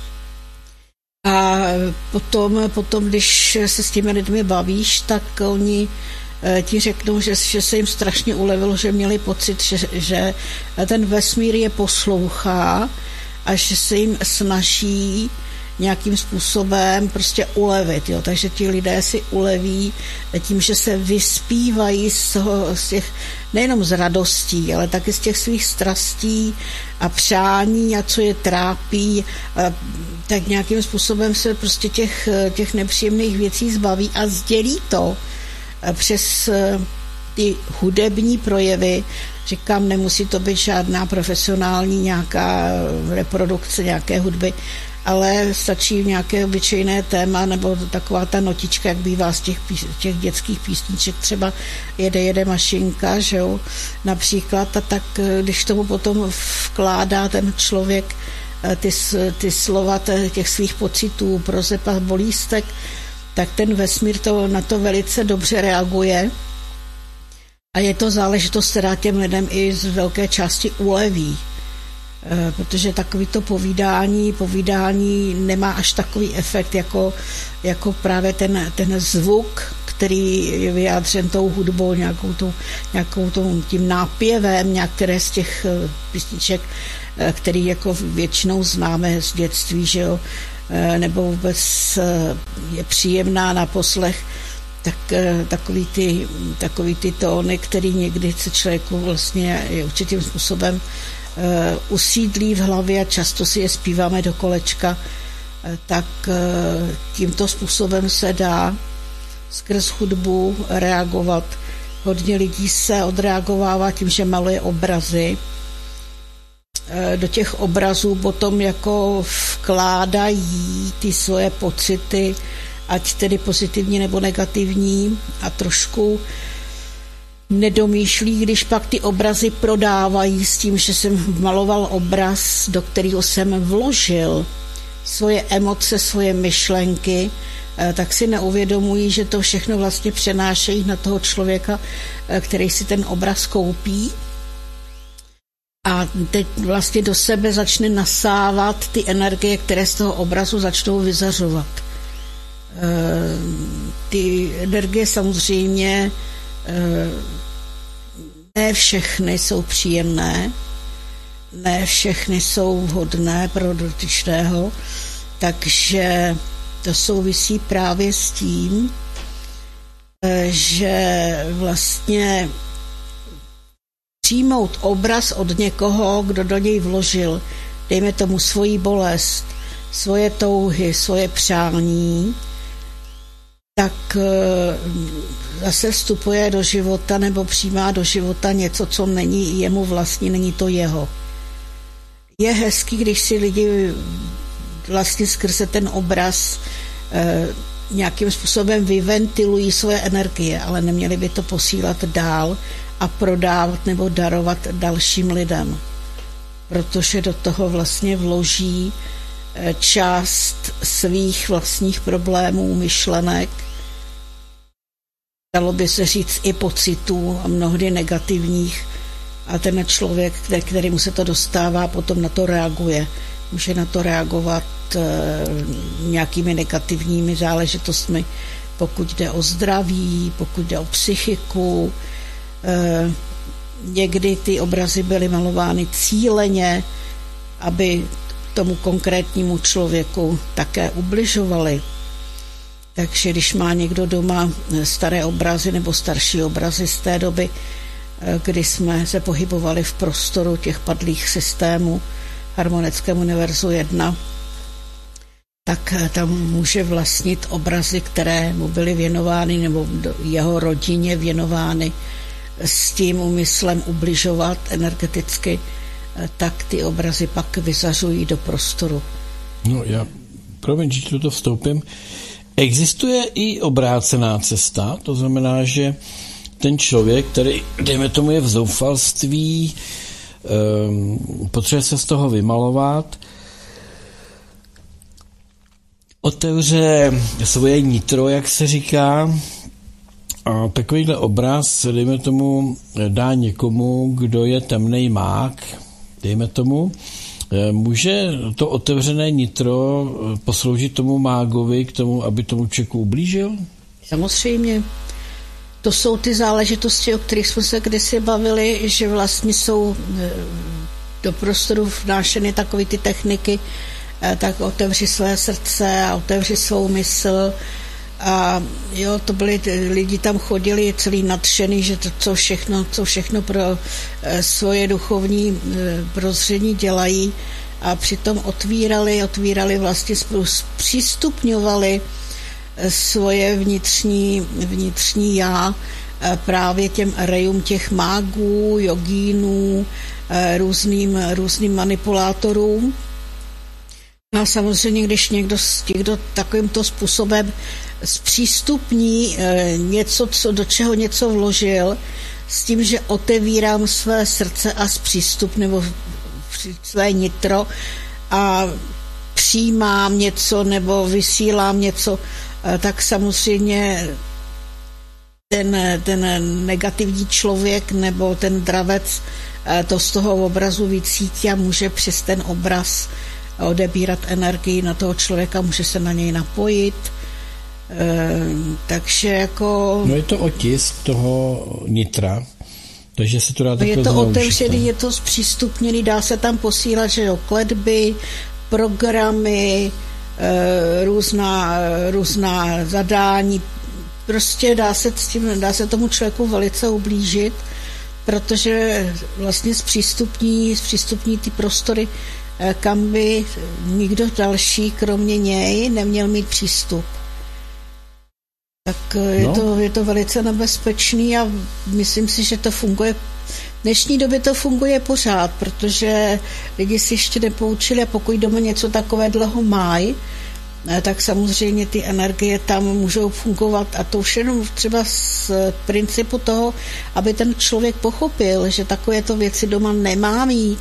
a potom, potom když se s těmi lidmi bavíš, tak oni ti řeknou, že, že se jim strašně ulevilo, že měli pocit, že, že ten vesmír je poslouchá a že se jim snaží nějakým způsobem prostě ulevit. Jo. Takže ti lidé si uleví tím, že se vyspívají z, toho, z těch, nejenom z radostí, ale taky z těch svých strastí a přání a co je trápí, a tak nějakým způsobem se prostě těch, těch nepříjemných věcí zbaví a sdělí to přes ty hudební projevy. Říkám, nemusí to být žádná profesionální nějaká reprodukce nějaké hudby, ale stačí nějaké obyčejné téma nebo taková ta notička, jak bývá z těch, těch dětských písniček, třeba jede, jede mašinka, že jo, například, a tak když tomu potom vkládá ten člověk ty, ty slova těch svých pocitů, prozeb a bolístek, tak ten vesmír to, na to velice dobře reaguje a je to záležitost, která těm lidem i z velké části uleví. Protože takovýto povídání, povídání nemá až takový efekt jako, jako právě ten, ten zvuk, který je vyjádřen tou hudbou, nějakou, tou, nějakou tou, tím nápěvem některé z těch písniček, který jako většinou známe z dětství, že jo, nebo vůbec je příjemná na poslech, tak takový ty, takový ty tóny, který někdy se člověku vlastně je určitým způsobem Uh, usídlí v hlavě a často si je zpíváme do kolečka, tak tímto způsobem se dá skrz hudbu reagovat. Hodně lidí se odreagovává tím, že maluje obrazy. Do těch obrazů potom jako vkládají ty svoje pocity, ať tedy pozitivní nebo negativní, a trošku nedomýšlí, když pak ty obrazy prodávají s tím, že jsem maloval obraz, do kterého jsem vložil svoje emoce, svoje myšlenky, tak si neuvědomují, že to všechno vlastně přenášejí na toho člověka, který si ten obraz koupí. A teď vlastně do sebe začne nasávat ty energie, které z toho obrazu začnou vyzařovat. Ty energie samozřejmě ne všechny jsou příjemné, ne všechny jsou vhodné pro dotyčného, takže to souvisí právě s tím, že vlastně přijmout obraz od někoho, kdo do něj vložil, dejme tomu svoji bolest, svoje touhy, svoje přání, tak zase vstupuje do života nebo přijímá do života něco, co není jemu vlastní, není to jeho. Je hezký, když si lidi vlastně skrze ten obraz eh, nějakým způsobem vyventilují svoje energie, ale neměli by to posílat dál a prodávat nebo darovat dalším lidem, protože do toho vlastně vloží eh, část svých vlastních problémů, myšlenek, dalo by se říct i pocitů a mnohdy negativních, a ten člověk, kterému se to dostává, potom na to reaguje. Může na to reagovat e, nějakými negativními záležitostmi, pokud jde o zdraví, pokud jde o psychiku. E, někdy ty obrazy byly malovány cíleně, aby tomu konkrétnímu člověku také ubližovaly. Takže když má někdo doma staré obrazy nebo starší obrazy z té doby, kdy jsme se pohybovali v prostoru těch padlých systémů Harmonickém univerzu jedna, tak tam může vlastnit obrazy, které mu byly věnovány nebo jeho rodině věnovány s tím úmyslem ubližovat energeticky, tak ty obrazy pak vyzařují do prostoru. No já, promiň, že tuto vstoupím. Existuje i obrácená cesta, to znamená, že ten člověk, který, dejme tomu, je v zoufalství, um, potřebuje se z toho vymalovat, otevře svoje nitro, jak se říká, a takovýhle obraz, dejme tomu, dá někomu, kdo je temnej mák, dejme tomu, může to otevřené nitro posloužit tomu mágovi k tomu, aby tomu člověku ublížil? Samozřejmě. To jsou ty záležitosti, o kterých jsme se kdysi bavili, že vlastně jsou do prostoru vnášeny takové ty techniky, tak otevři své srdce a otevři svou mysl. A jo, to byli, lidi tam chodili celý nadšený, že to, co všechno, co všechno pro svoje duchovní prozření dělají, a přitom otvírali, otvírali vlastně, přístupňovali svoje vnitřní, vnitřní já právě těm rejům těch mágů, jogínů, různým, různým manipulátorům. A samozřejmě, když někdo, někdo takovýmto způsobem zpřístupní něco, co, do čeho něco vložil, s tím, že otevírám své srdce a zpřístup nebo své nitro a přijímám něco nebo vysílám něco, tak samozřejmě ten, ten negativní člověk nebo ten dravec to z toho obrazu vycítí a může přes ten obraz odebírat energii na toho člověka, může se na něj napojit. Takže jako... No je to otisk toho nitra, takže se to dá takhle je to zneužít. otevřený, je to zpřístupněný, dá se tam posílat, že jo, kletby, programy, různá, různá zadání, prostě dá se, s tím, dá se tomu člověku velice ublížit, protože vlastně zpřístupní, zpřístupní ty prostory kam by nikdo další, kromě něj, neměl mít přístup. Tak je, no. to, je to velice nebezpečný a myslím si, že to funguje. V dnešní době to funguje pořád, protože lidi si ještě nepoučili a pokud doma něco takové dlouho mají, tak samozřejmě ty energie tam můžou fungovat a to už jenom třeba z principu toho, aby ten člověk pochopil, že takovéto věci doma nemá mít.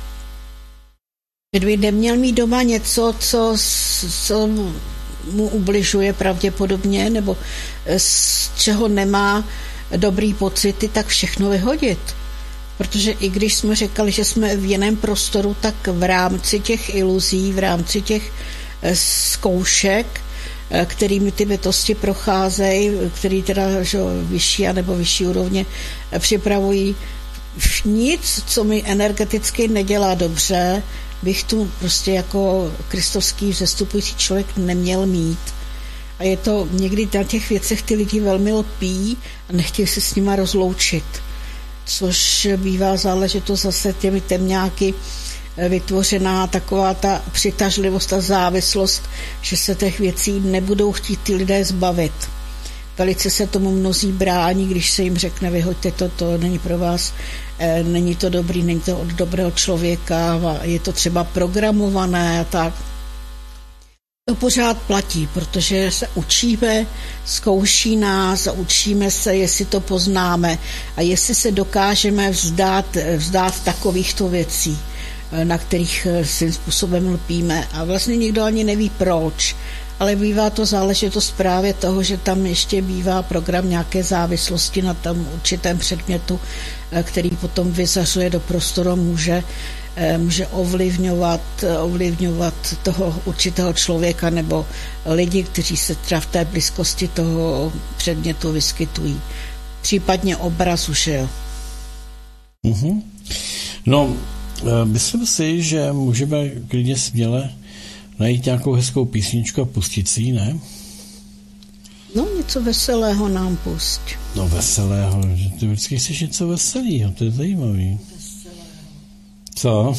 Kdyby neměl mít doma něco, co, co mu ubližuje pravděpodobně, nebo z čeho nemá dobrý pocity, tak všechno vyhodit. Protože i když jsme říkali, že jsme v jiném prostoru, tak v rámci těch iluzí, v rámci těch zkoušek, kterými ty bytosti procházejí, který teda že, vyšší a nebo vyšší úrovně připravují, nic, co mi energeticky nedělá dobře, bych tu prostě jako kristovský vzestupující člověk neměl mít. A je to někdy na těch věcech ty lidi velmi lpí a nechtějí se s nima rozloučit. Což bývá záležitost zase těmi temňáky vytvořená taková ta přitažlivost a závislost, že se těch věcí nebudou chtít ty lidé zbavit. Velice se tomu mnozí brání, když se jim řekne, vyhoďte to, to není pro vás, e, není to dobrý, není to od dobrého člověka, je to třeba programované a tak. To pořád platí, protože se učíme, zkouší nás a učíme se, jestli to poznáme a jestli se dokážeme vzdát, vzdát takovýchto věcí, na kterých svým způsobem lpíme a vlastně nikdo ani neví proč, ale bývá to záležitost právě toho, že tam ještě bývá program nějaké závislosti na tom určitém předmětu, který potom vyzařuje do prostoru a může, může ovlivňovat, ovlivňovat toho určitého člověka nebo lidi, kteří se třeba v té blízkosti toho předmětu vyskytují. Případně obrazu, že jo. Mm-hmm. No, myslím si, že můžeme klidně směle najít nějakou hezkou písničku a pustit si ji, ne? No, něco veselého nám pusť. No, veselého, že ty vždycky chceš něco veselého, to je zajímavý. Veselého. Co?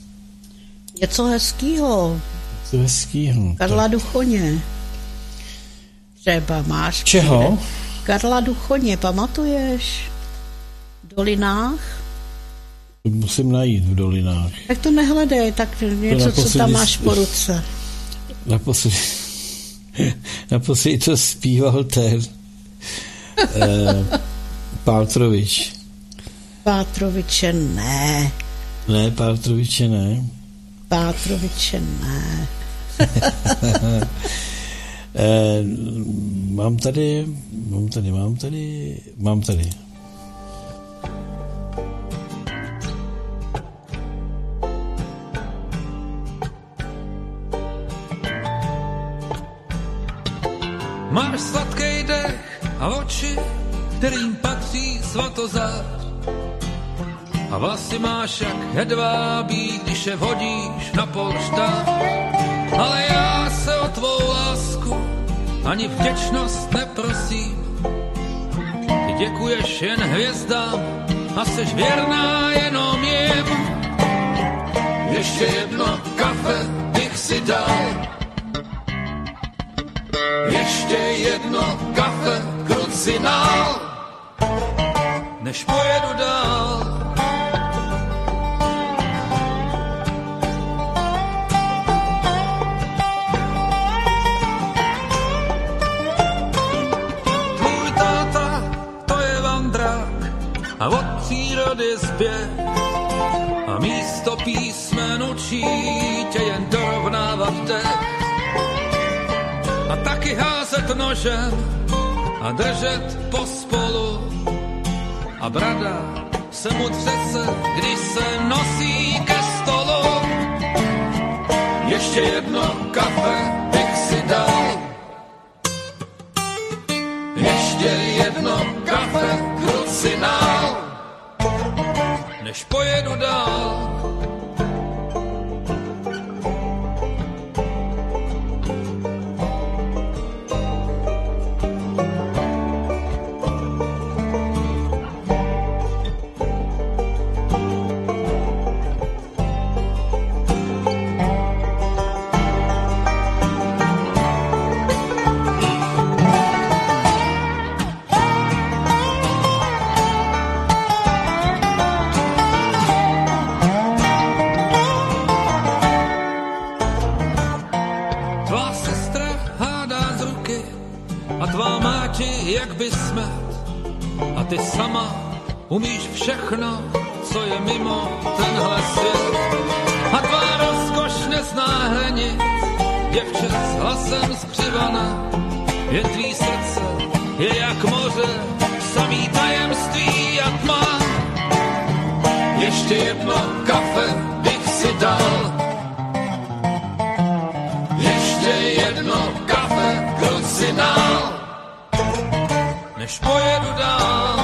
Něco hezkýho. Něco hezkýho. Karla tak. Duchoně. Třeba máš. Čeho? Přijde. Karla Duchoně, pamatuješ? V Dolinách? Musím najít v Dolinách. Tak to nehledej, tak něco, to co tam máš po ruce. Naposledy, naposledy to zpíval ten eh, Pátrovič. Pátroviče ne. Ne, Pátroviče ne. Pátroviče ne. eh, mám tady, mám tady, mám tady, mám tady. Máš sladký dech a oči, kterým patří svatozář. A vlasy máš jak hedvábí, když je vhodíš na polštář. Ale já se o tvou lásku ani vděčnost neprosím. Ty děkuješ jen hvězdám a seš věrná jenom jim. Ještě jedno kafe bych si dal. Ještě jedno kafe, krucinál, než pojedu dál. Tvůj táta, to je vandrák a od přírody zběh. A místo písmen učí tě jen dorovnávat dech. A taky házet nožem a držet pospolu. A brada se mu třese, když se nosí ke stolu. Ještě jedno kafe bych si dal. Ještě jedno kafe, krucinál, než pojedu dál. jak vysmet. A ty sama umíš všechno, co je mimo tenhle svět. A tvá rozkoš nezná hranic, děvče s hlasem skřivaná. Je tvý srdce, je jak moře, samý tajemství a tma. Ještě jedno kafe bych si dal. Ještě jedno kafe, krucinál, než pojedu dál.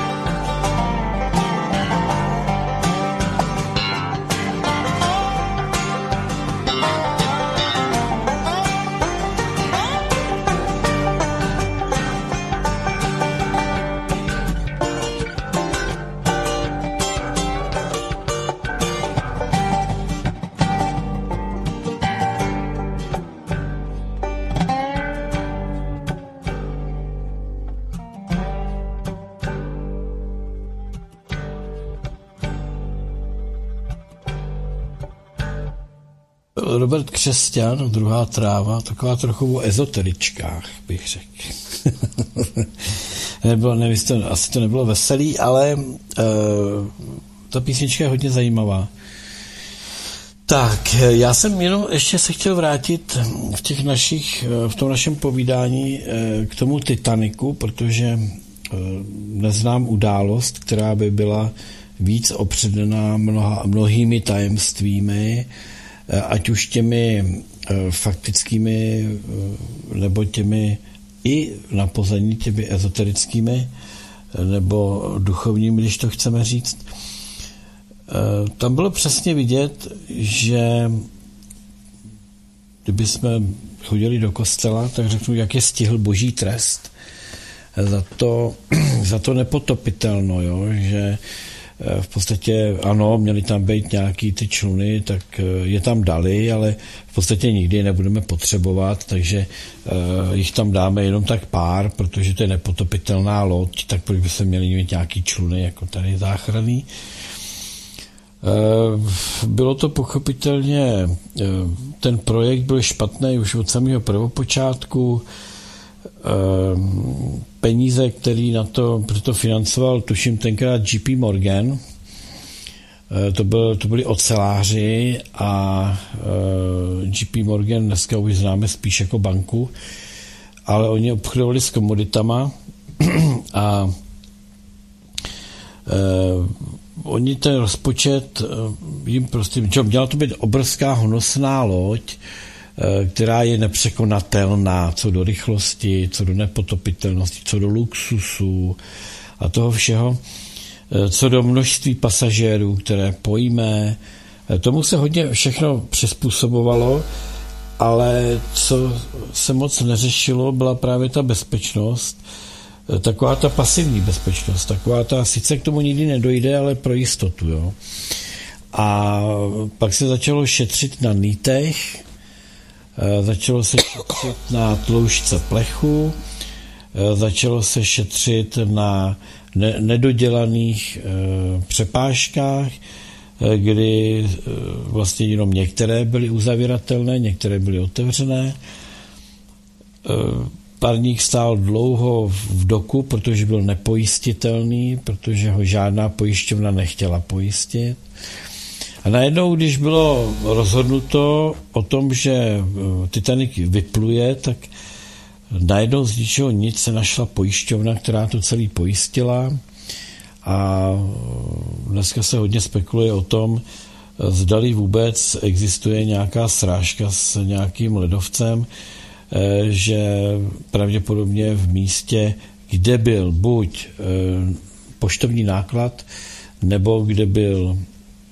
Robert Křesťan, Druhá tráva, taková trochu o ezoteričkách, bych řekl. nebylo, nevím, to, asi to nebylo veselý, ale uh, ta písnička je hodně zajímavá. Tak, já jsem jenom ještě se chtěl vrátit v těch našich, v tom našem povídání k tomu Titaniku, protože neznám událost, která by byla víc opředená mnoha, mnohými tajemstvími, ať už těmi faktickými, nebo těmi i na pozadí těmi ezoterickými, nebo duchovními, když to chceme říct. Tam bylo přesně vidět, že kdyby jsme chodili do kostela, tak řeknu, jak je stihl boží trest za to, za to nepotopitelno, jo? Že v podstatě ano, měli tam být nějaký ty čluny, tak je tam dali, ale v podstatě nikdy je nebudeme potřebovat, takže uh, jich tam dáme jenom tak pár, protože to je nepotopitelná loď, tak proč by se měli mít nějaký čluny, jako tady záchranný. Uh, bylo to pochopitelně, uh, ten projekt byl špatný už od samého prvopočátku. Uh, peníze, který na to, proto financoval, tuším tenkrát J P Morgan, uh, to, byl, to byli oceláři a uh, J P Morgan dneska už známe spíš jako banku, ale oni obchodovali s komoditama a uh, oni ten rozpočet uh, jim prostě, měla to být obrovská honosná loď, která je nepřekonatelná co do rychlosti, co do nepotopitelnosti, co do luxusu a toho všeho, co do množství pasažérů, které pojme. Tomu se hodně všechno přizpůsobovalo, ale co se moc neřešilo, byla právě ta bezpečnost, taková ta pasivní bezpečnost, taková ta, sice k tomu nikdy nedojde, ale pro jistotu. Jo. A pak se začalo šetřit na nýtech, začalo se šetřit na tloušťce plechu, začalo se šetřit na ne- nedodělaných e, přepážkách, e, kdy e, vlastně jenom některé byly uzavíratelné, některé byly otevřené. E, parník stál dlouho v doku, protože byl nepojistitelný, protože ho žádná pojišťovna nechtěla pojistit. A najednou, když bylo rozhodnuto o tom, že Titanic vypluje, tak najednou z ničeho nic se našla pojišťovna, která to celý pojistila. A dneska se hodně spekuluje o tom, zdali vůbec existuje nějaká srážka s nějakým ledovcem, že pravděpodobně v místě, kde byl buď poštovní náklad, nebo kde byl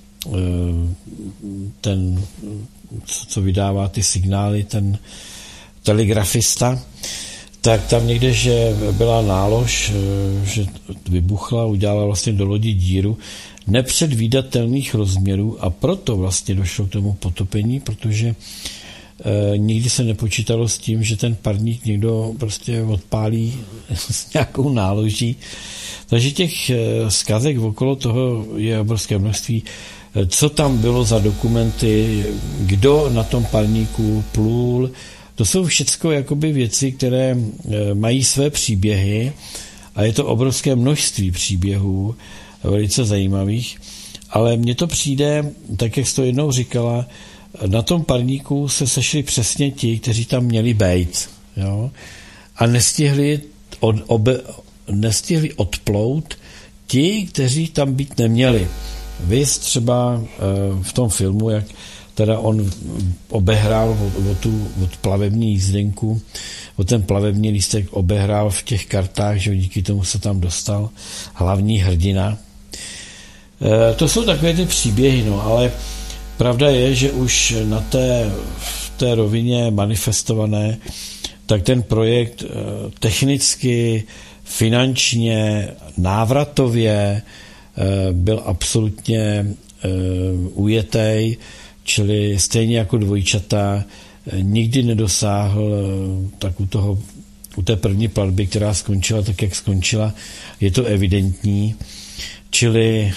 ten, co vydává ty signály, ten telegrafista, tak tam někde, že byla nálož, že vybuchla, udělala vlastně do lodi díru nepředvídatelných rozměrů a proto vlastně došlo k tomu potopení, protože e, nikdy se nepočítalo s tím, že ten parník někdo prostě odpálí s nějakou náloží. Takže těch e, zkazek okolo toho je obrovské množství. Co tam bylo za dokumenty, kdo na tom parníku plul, To jsou všecko jakoby věci, které mají své příběhy a je to obrovské množství příběhů, velice zajímavých, ale mně to přijde, tak jak jsi to jednou říkala, na tom parníku se sešli přesně ti, kteří tam měli bejt, jo? A nestihli, od, obe, nestihli odplout ti, kteří tam být neměli. Vys třeba v tom filmu, jak teda on obehrál o, o tu od plavební jízdenku, o ten plavební lístek obehrál v těch kartách, že díky tomu se tam dostal hlavní hrdina. E, to jsou takové ty příběhy, no, ale pravda je, že už na té, v té rovině manifestované, tak ten projekt e, technicky, finančně, návratově e, byl absolutně e, ujetej, čili stejně jako dvojčata nikdy nedosáhl tak u, toho, u té první platby, která skončila tak, jak skončila, je to evidentní, čili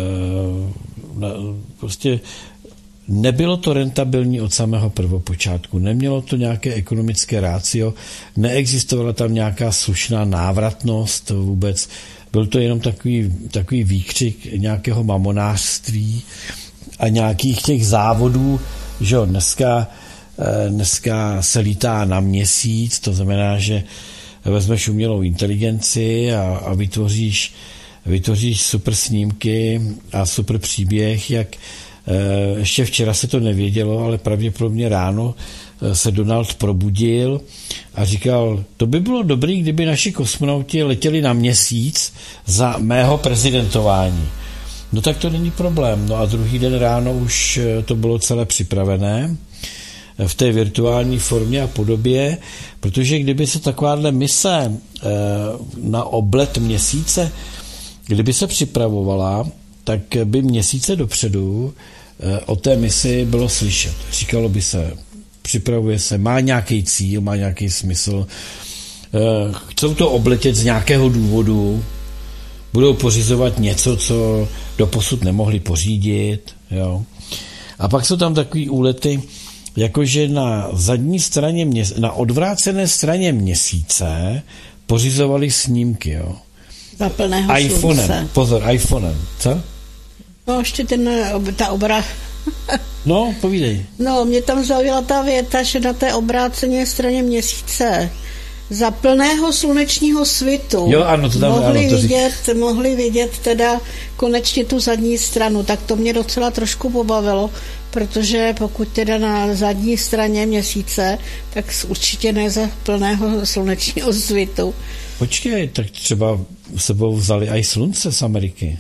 prostě nebylo to rentabilní od samého prvopočátku, nemělo to nějaké ekonomické rácio, neexistovala tam nějaká slušná návratnost vůbec, byl to jenom takový, takový výkřik nějakého mamonářství a nějakých těch závodů, že jo, dneska, dneska se lítá na měsíc, to znamená, že vezmeš umělou inteligenci a, a vytvoříš, vytvoříš super snímky a super příběh, jak ještě včera se to nevědělo, ale pravděpodobně ráno se Donald probudil a říkal, to by bylo dobré, kdyby naši kosmonauti letěli na měsíc za mého prezidentování. No tak to není problém. No a druhý den ráno už to bylo celé připravené v té virtuální formě a podobě, protože kdyby se takováhle mise na oblet měsíce, kdyby se připravovala, tak by měsíce dopředu o té misi bylo slyšet. Říkalo by se, připravuje se, má nějaký cíl, má nějaký smysl, chcou to obletět z nějakého důvodu, budou pořizovat něco, co doposud nemohli pořídit. Jo. A pak jsou tam takový úlety, jakože na zadní straně, měs- na odvrácené straně měsíce pořizovali snímky. Jo. Za plného iPhonem, slunce. Pozor, iPhonem. Co? No ještě ten, ta obra... No, povídej. No, mě tam zaujala ta věta, že na té obrácené straně měsíce za plného slunečního svitu jo, ano, to tam, mohli, ano, to vidět, mohli vidět teda konečně tu zadní stranu, tak to mě docela trošku pobavilo, protože pokud teda na zadní straně měsíce, tak určitě ne za plného slunečního svitu. Počkej, tak třeba sebou vzali i slunce z Ameriky.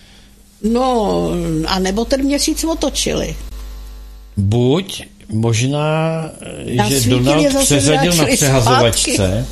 No, a nebo ten měsíc otočili. Buď, možná, Na že Donald přeřadil na přehazovačce,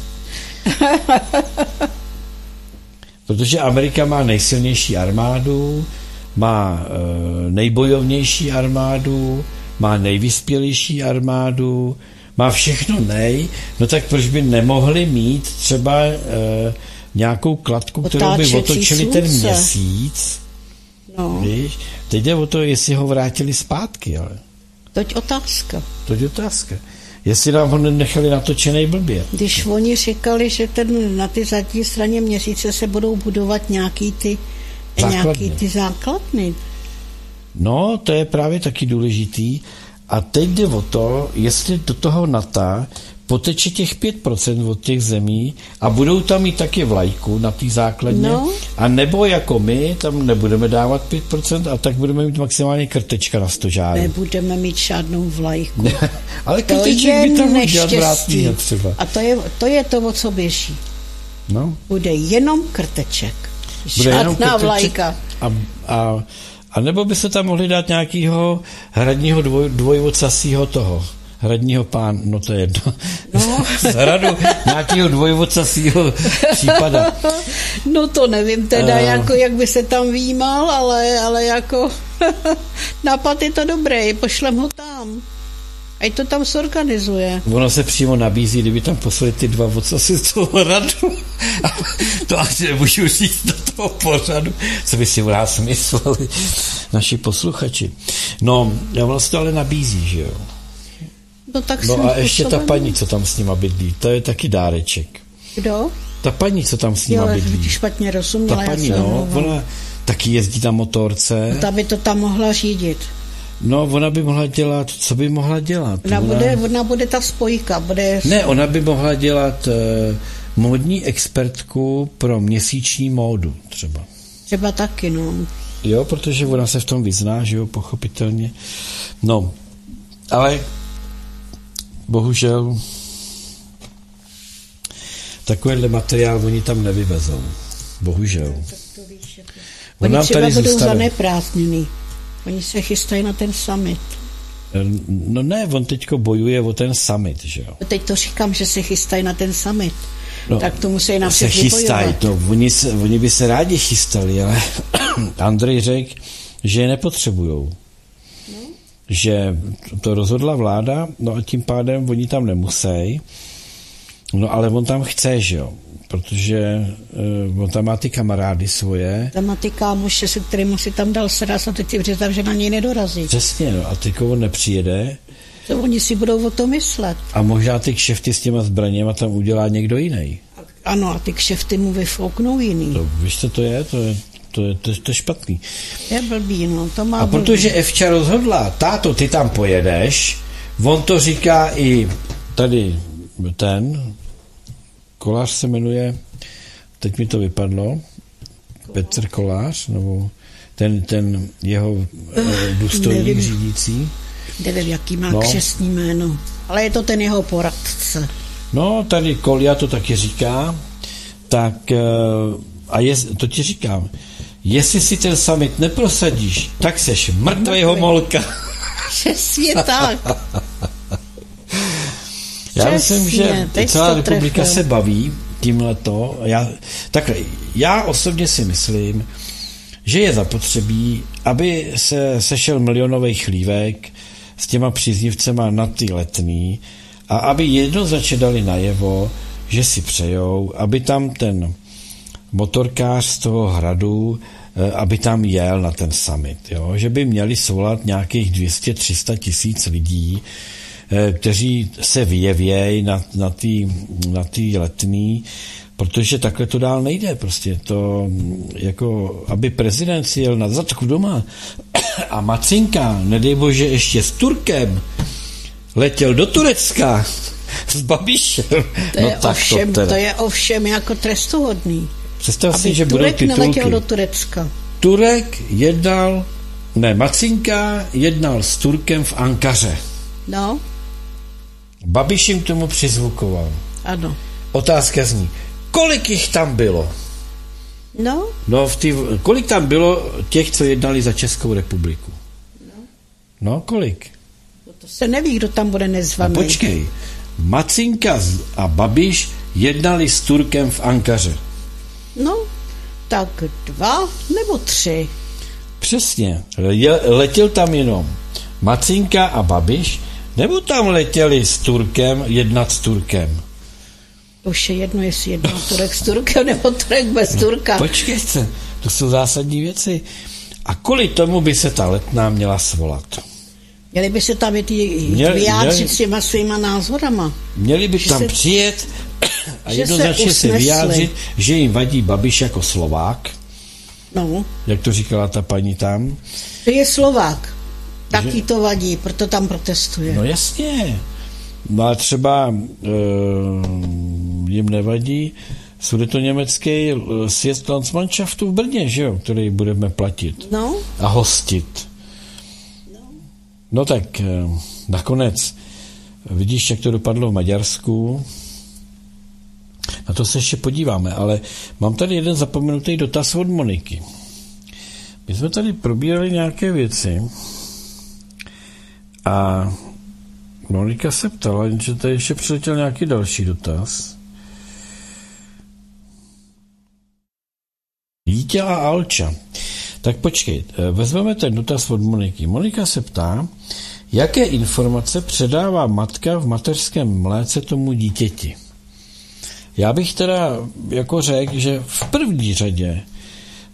protože Amerika má nejsilnější armádu, má e, nejbojovnější armádu, má nejvyspělejší armádu, má všechno nej, no tak proč by nemohli mít třeba e, nějakou kladku, kterou by otočili ten měsíc. No. Víš? Teď jde o to, jestli ho vrátili zpátky, ale. Toť otázka. Toť otázka. Jestli nám ho nechali natočenej blbě. Když oni říkali, že ten, na ty zadní straně měsíce se budou budovat nějaký ty základny. Nějaký ty základny. No, to je právě taky důležitý. A teď jde o to, jestli do toho NATO poteče těch pět procent od těch zemí a budou tam mít taky vlajku na té základně, no. A nebo jako my tam nebudeme dávat pět procent a tak budeme mít maximálně krtečka na stožáru. Nebudeme mít žádnou vlajku. Ale krteček by tam udělat vrátný třeba. A to je, to je to, o co běží. No. Bude jenom krteček. Bude žádná jenom krteček vlajka. A, a, a nebo by se tam mohli dát nějakýho hradního dvoj, dvojvocasího toho. Hradního pán, no to je jedno. No. Z hradu nějakého dvojvocasího případa. No to nevím teda, uh. jako, jak by se tam výjímal, ale, ale jako nápad je to dobrý, pošlem ho tam. Ať to tam zorganizuje. Ono se přímo nabízí, kdyby tam poslali ty dva vocasy z toho hradu. To až nemůžu říct do toho pořadu, co by si u nás mysleli naši posluchači. No, ono se to ale nabízí, že jo. No, tak no a ještě způsobem... ta paní, co tam s nima bydlí, to je taky dáreček. Kdo? Ta paní, co tam s nima jo, bydlí. špatně rozuměla. Ta paní, no, ona taky jezdí na motorce. Ta by to tam mohla řídit. No, ona by mohla dělat, co by mohla dělat? Ona, ona... Bude, ona bude ta spojka. Bude... Ne, ona by mohla dělat uh, módní expertku pro měsíční módu třeba. Třeba taky, no. Jo, protože ona se v tom vyzná, že jo, pochopitelně. No, ale bohužel takovýhle materiál oni tam nevyvezou. Bohužel. Oni třeba budou zaneprázdněný. Oni se chystají na ten summit. No ne, on teďko bojuje o ten summit, že jo. Teď to říkám, že se chystají na ten summit. No, tak to musí na se chystají, to, oni, se, oni by se rádi chystali, ale Andrej řekl, že je nepotřebujou. No. Že to rozhodla vláda, no a tím pádem oni tam nemusí. No ale on tam chce, že jo, protože uh, on tam má ty kamarády svoje. Tam má ty kámoše, se kterým si tam dal sraz a teď si představ, že na něj nedorazí. Přesně, no a teďko on nepřijede. To oni si budou o tom myslet. A možná ty kšefty s těma zbraněma tam udělá někdo jiný. Ano, a ty kšefty mu vyfouknou jiný. To, víš, co to je? To je, to je, to je, to je špatný. Je blbý, no, to má A blbý. protože Evča rozhodla, táto, ty tam pojedeš, on to říká i tady ten, Kolář se jmenuje, teď mi to vypadlo, Petr Kolář, nebo ten, ten jeho důstojník řídící. Nevím, jaký má no. křestní jméno, ale je to ten jeho poradce. No, tady Kolia to taky říká, tak a je, to ti říkám, jestli si ten summit neprosadíš, tak seš mrtvej homolka. Přesně tak. Já Přesně, myslím, že celá republika trefil. se baví tímhleto. Já, takhle, já osobně si myslím, že je zapotřebí, aby se sešel milionový chlívek s těma příznivcema na ty Letný a aby jednoznačně dali najevo, že si přejou, aby tam ten motorkář z toho hradu, aby tam jel na ten summit. Jo? Že by měli svolat nějakých dvě stě tři sta tisíc lidí, kteří se vyjevějí na, na té na tý Letný, protože takhle to dál nejde. Prostě to, jako, aby prezident si jel na zadku doma a Macinka, nedej bože, ještě s Turkem letěl do Turecka s Babišem. To, no je, tak ovšem, to, to je ovšem jako trestuhodný. Představ aby si, že Turek budou titulky. neletěl do Turecka. Turek jednal, ne, Macinka jednal s Turkem v Ankaře. No. Babiš jim k tomu přizvukoval. Ano. Otázka zní, kolik jich tam bylo? No. No, v tý, kolik tam bylo těch, co jednali za Českou republiku? No. No, kolik? No to se neví, kdo tam bude nezvaný. A počkej, Macinka a Babiš jednali s Turkem v Ankaře. No, tak dva nebo tři. Přesně. Le, letěl tam jenom Macinka a Babiš, nebo tam letěli s Turkem jednat s Turkem? Už je jedno, jestli jedná Turek s Turkem nebo Turek bez Turka. No, počkejte, to jsou zásadní věci. A kvůli tomu by se ta Letná měla svolat? Měli by se tam Měl, vyjádřit měli, s těma svýma názorama. Měli by že tam se, přijet a jednoznačně se, se vyjádřit, že jim vadí Babiš jako Slovák. No. Jak to říkala ta paní tam. To je Slovák. Taky to vadí, proto tam protestuje. No jasně. No a třeba e, jim nevadí sudetoněmecký sjezd Landsmannschaftu v Brně, že jo, který budeme platit. No. A hostit. No, no tak e, nakonec vidíš, jak to dopadlo v Maďarsku. Na to se ještě podíváme, ale mám tady jeden zapomenutý dotaz od Moniky. My jsme tady probírali nějaké věci a Monika se ptala, že tady ještě přiletěl nějaký další dotaz. Dítě a Alča. Tak počkej, vezmeme ten dotaz od Moniky. Monika se ptá, jaké informace předává matka v mateřském mléce tomu dítěti. Já bych teda jako řekl, že v první řadě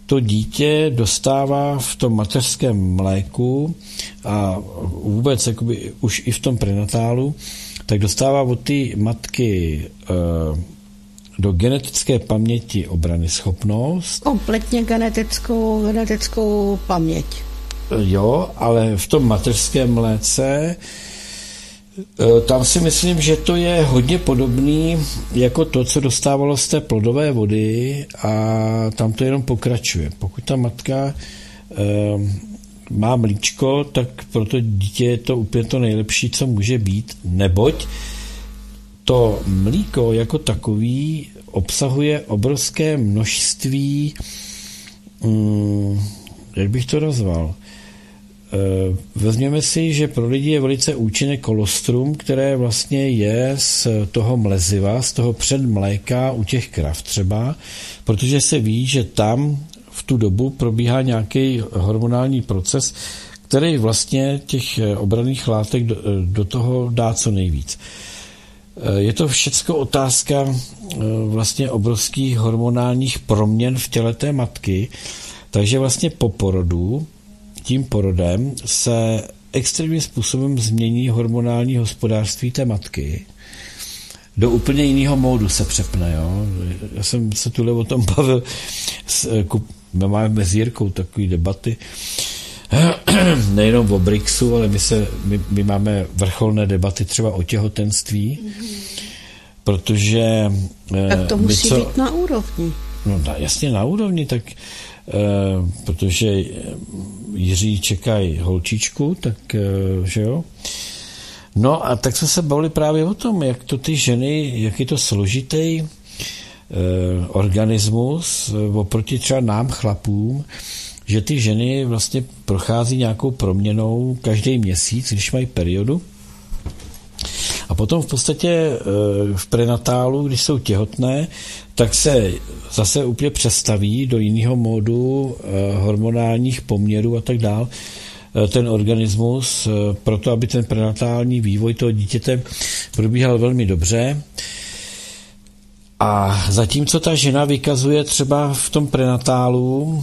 to dítě dostává v tom mateřském mléku a vůbec jakoby už i v tom prenatálu, tak dostává od té matky do genetické paměti obrany schopnost. Kompletně genetickou, genetickou paměť. Jo, ale v tom mateřském mléce tam si myslím, že to je hodně podobný jako to, co dostávalo z té plodové vody a tam to jenom pokračuje. Pokud ta matka e, má mlíčko, tak pro to dítě je to úplně to nejlepší, co může být, neboť to mlíko jako takový obsahuje obrovské množství, mm, jak bych to nazval, vezměme si, že pro lidi je velice účinné kolostrum, které vlastně je z toho mleziva, z toho předmléka u těch krav třeba, protože se ví, že tam v tu dobu probíhá nějaký hormonální proces, který vlastně těch obranných látek do, do toho dá co nejvíc. Je to všecko otázka vlastně obrovských hormonálních proměn v těle té matky, takže vlastně po porodu tím porodem se extrémním způsobem změní hormonální hospodářství té matky. Do úplně jiného módu se přepne. Jo? Já jsem se tuhle o tom bavil. S, my máme s Jirkou takové debaty. Nejenom o Brixu, ale my, se, my, my máme vrcholné debaty třeba o těhotenství. Protože... Tak to musí co, být na úrovni. No jasně na úrovni, tak Uh, protože Jiří čekají holčičku, tak uh, že jo. No a tak jsme se bavili právě o tom, jak to ty ženy, jak je to složitý uh, organismus uh, oproti třeba nám chlapům, že ty ženy vlastně prochází nějakou proměnou každý měsíc, když mají periodu. A potom v podstatě v prenatálu, když jsou těhotné, tak se zase úplně přestaví do jiného módu hormonálních poměrů a tak dál ten organismus, proto aby ten prenatální vývoj toho dítěte probíhal velmi dobře. A zatímco ta žena vykazuje třeba v tom prenatálu,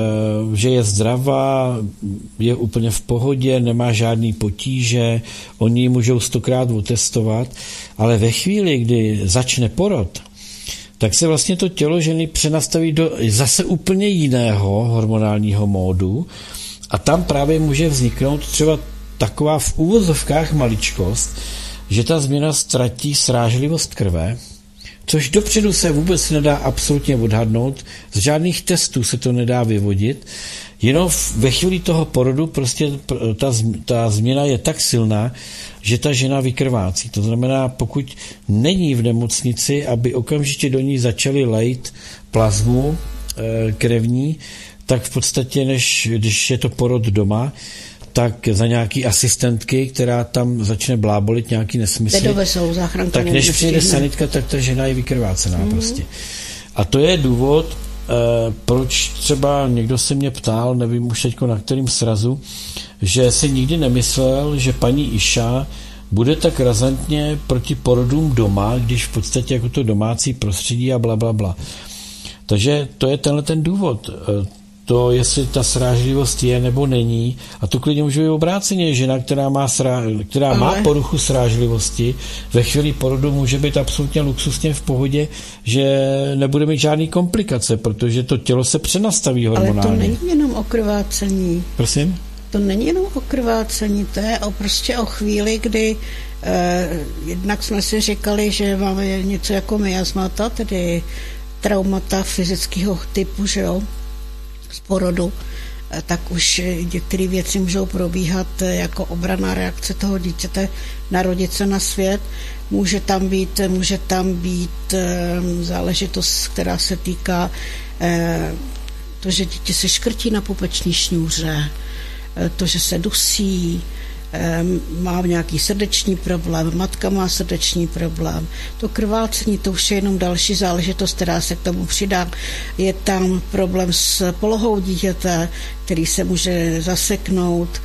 že je zdravá, je úplně v pohodě, nemá žádný potíže, oni ji můžou stokrát otestovat, ale ve chvíli, kdy začne porod, tak se vlastně to tělo ženy přenastaví do zase úplně jiného hormonálního módu a tam právě může vzniknout třeba taková v úvozovkách maličkost, že ta změna ztratí srážlivost krve, což dopředu se vůbec nedá absolutně odhadnout, z žádných testů se to nedá vyvodit, jenom ve chvíli toho porodu prostě ta, ta změna je tak silná, že ta žena vykrvácí. To znamená, pokud není v nemocnici, aby okamžitě do ní začali lejt plazmu e, krevní, tak v podstatě, než když je to porod doma, tak za nějaký asistentky, která tam začne blábolit nějaký nesmysly, tak než přijde sanitka, tak ta žena je vykrvácená mm-hmm. prostě. A to je důvod, eh, proč třeba někdo se mě ptal, nevím už teďko na kterým srazu, že si nikdy nemyslel, že paní Iša bude tak razantně proti porodům doma, když v podstatě jako to domácí prostředí a bla, bla, bla. Takže to je tenhle ten důvod. To, jestli ta srážlivost je nebo není, a to klidně může být obráceně. Žena, která má, srá, která má poruchu srážlivosti, ve chvíli porodu může být absolutně luxusně v pohodě, že nebude mít žádný komplikace, protože to tělo se přenastaví hormonálně. Ale to není jenom o krvácení. Prosím? To není jenom o krvácení, to je o, prostě o chvíli, kdy eh, jednak jsme si říkali, že máme něco jako miasmata, tedy traumata fyzického typu, že jo, z porodu, tak už některé věci můžou probíhat jako obranná reakce toho dítěte narodit se na svět. Může tam být, může tam být záležitost, která se týká to, že dítě se škrtí na pupeční šňůře, to, že se dusí, má nějaký srdeční problém, matka má srdeční problém. To krvácení, to už je jenom další záležitost, která se k tomu přidá. Je tam problém s polohou dítěte, který se může zaseknout,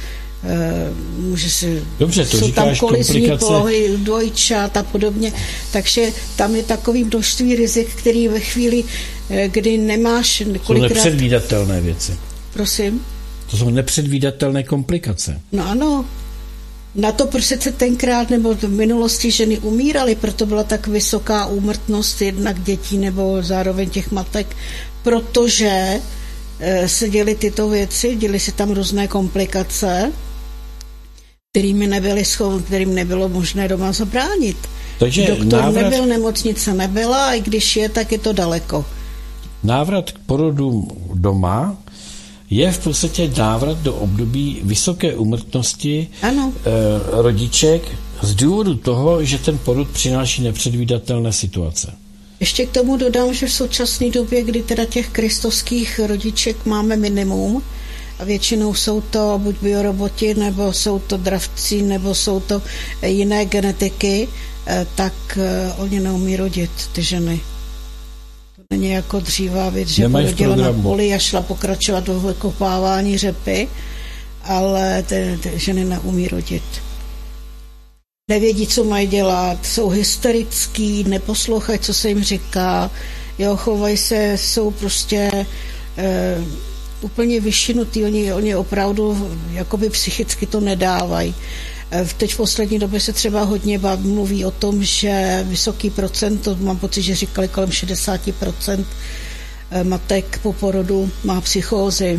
může si, dobře, to jsou tam kolizní polohy, dvojčat a podobně, takže tam je takový množství rizik, který ve chvíli, kdy nemáš kolikrát... Jsou nepředvídatelné věci. Prosím? To jsou nepředvídatelné komplikace. No ano. Na to prostě tenkrát nebo v minulosti ženy umíraly, proto byla tak vysoká úmrtnost jednak dětí nebo zároveň těch matek, protože se děly tyto věci, děly se tam různé komplikace, kterými nebyly schopni, kterým nebylo možné doma zabránit. Takže doktor návrat... nebyl, nemocnice nebyla, a i když je, tak je to daleko. Návrat k porodům doma je v podstatě návrat do období vysoké úmrtnosti ano. E, rodiček z důvodu toho, že ten porod přináší nepředvídatelné situace. Ještě k tomu dodám, že v současné době, kdy teda těch kristovských rodiček máme minimum, a většinou jsou to buď bioroboti, nebo jsou to dravci, nebo jsou to jiné genetiky, tak oni neumí rodit, ty ženy. To není jako dřívá věc, že porodila na poli a šla pokračovat do vykopávání řepy, ale ty, ty ženy neumí rodit. Nevědí, co mají dělat, jsou hysterický, neposlouchají, co se jim říká, jo, chovají se, jsou prostě e, úplně vyšinutý, oni, oni opravdu jakoby psychicky to nedávají. E, teď v poslední době se třeba hodně mluví o tom, že vysoký procent, to mám pocit, že říkali kolem šedesát procent matek po porodu má psychózy,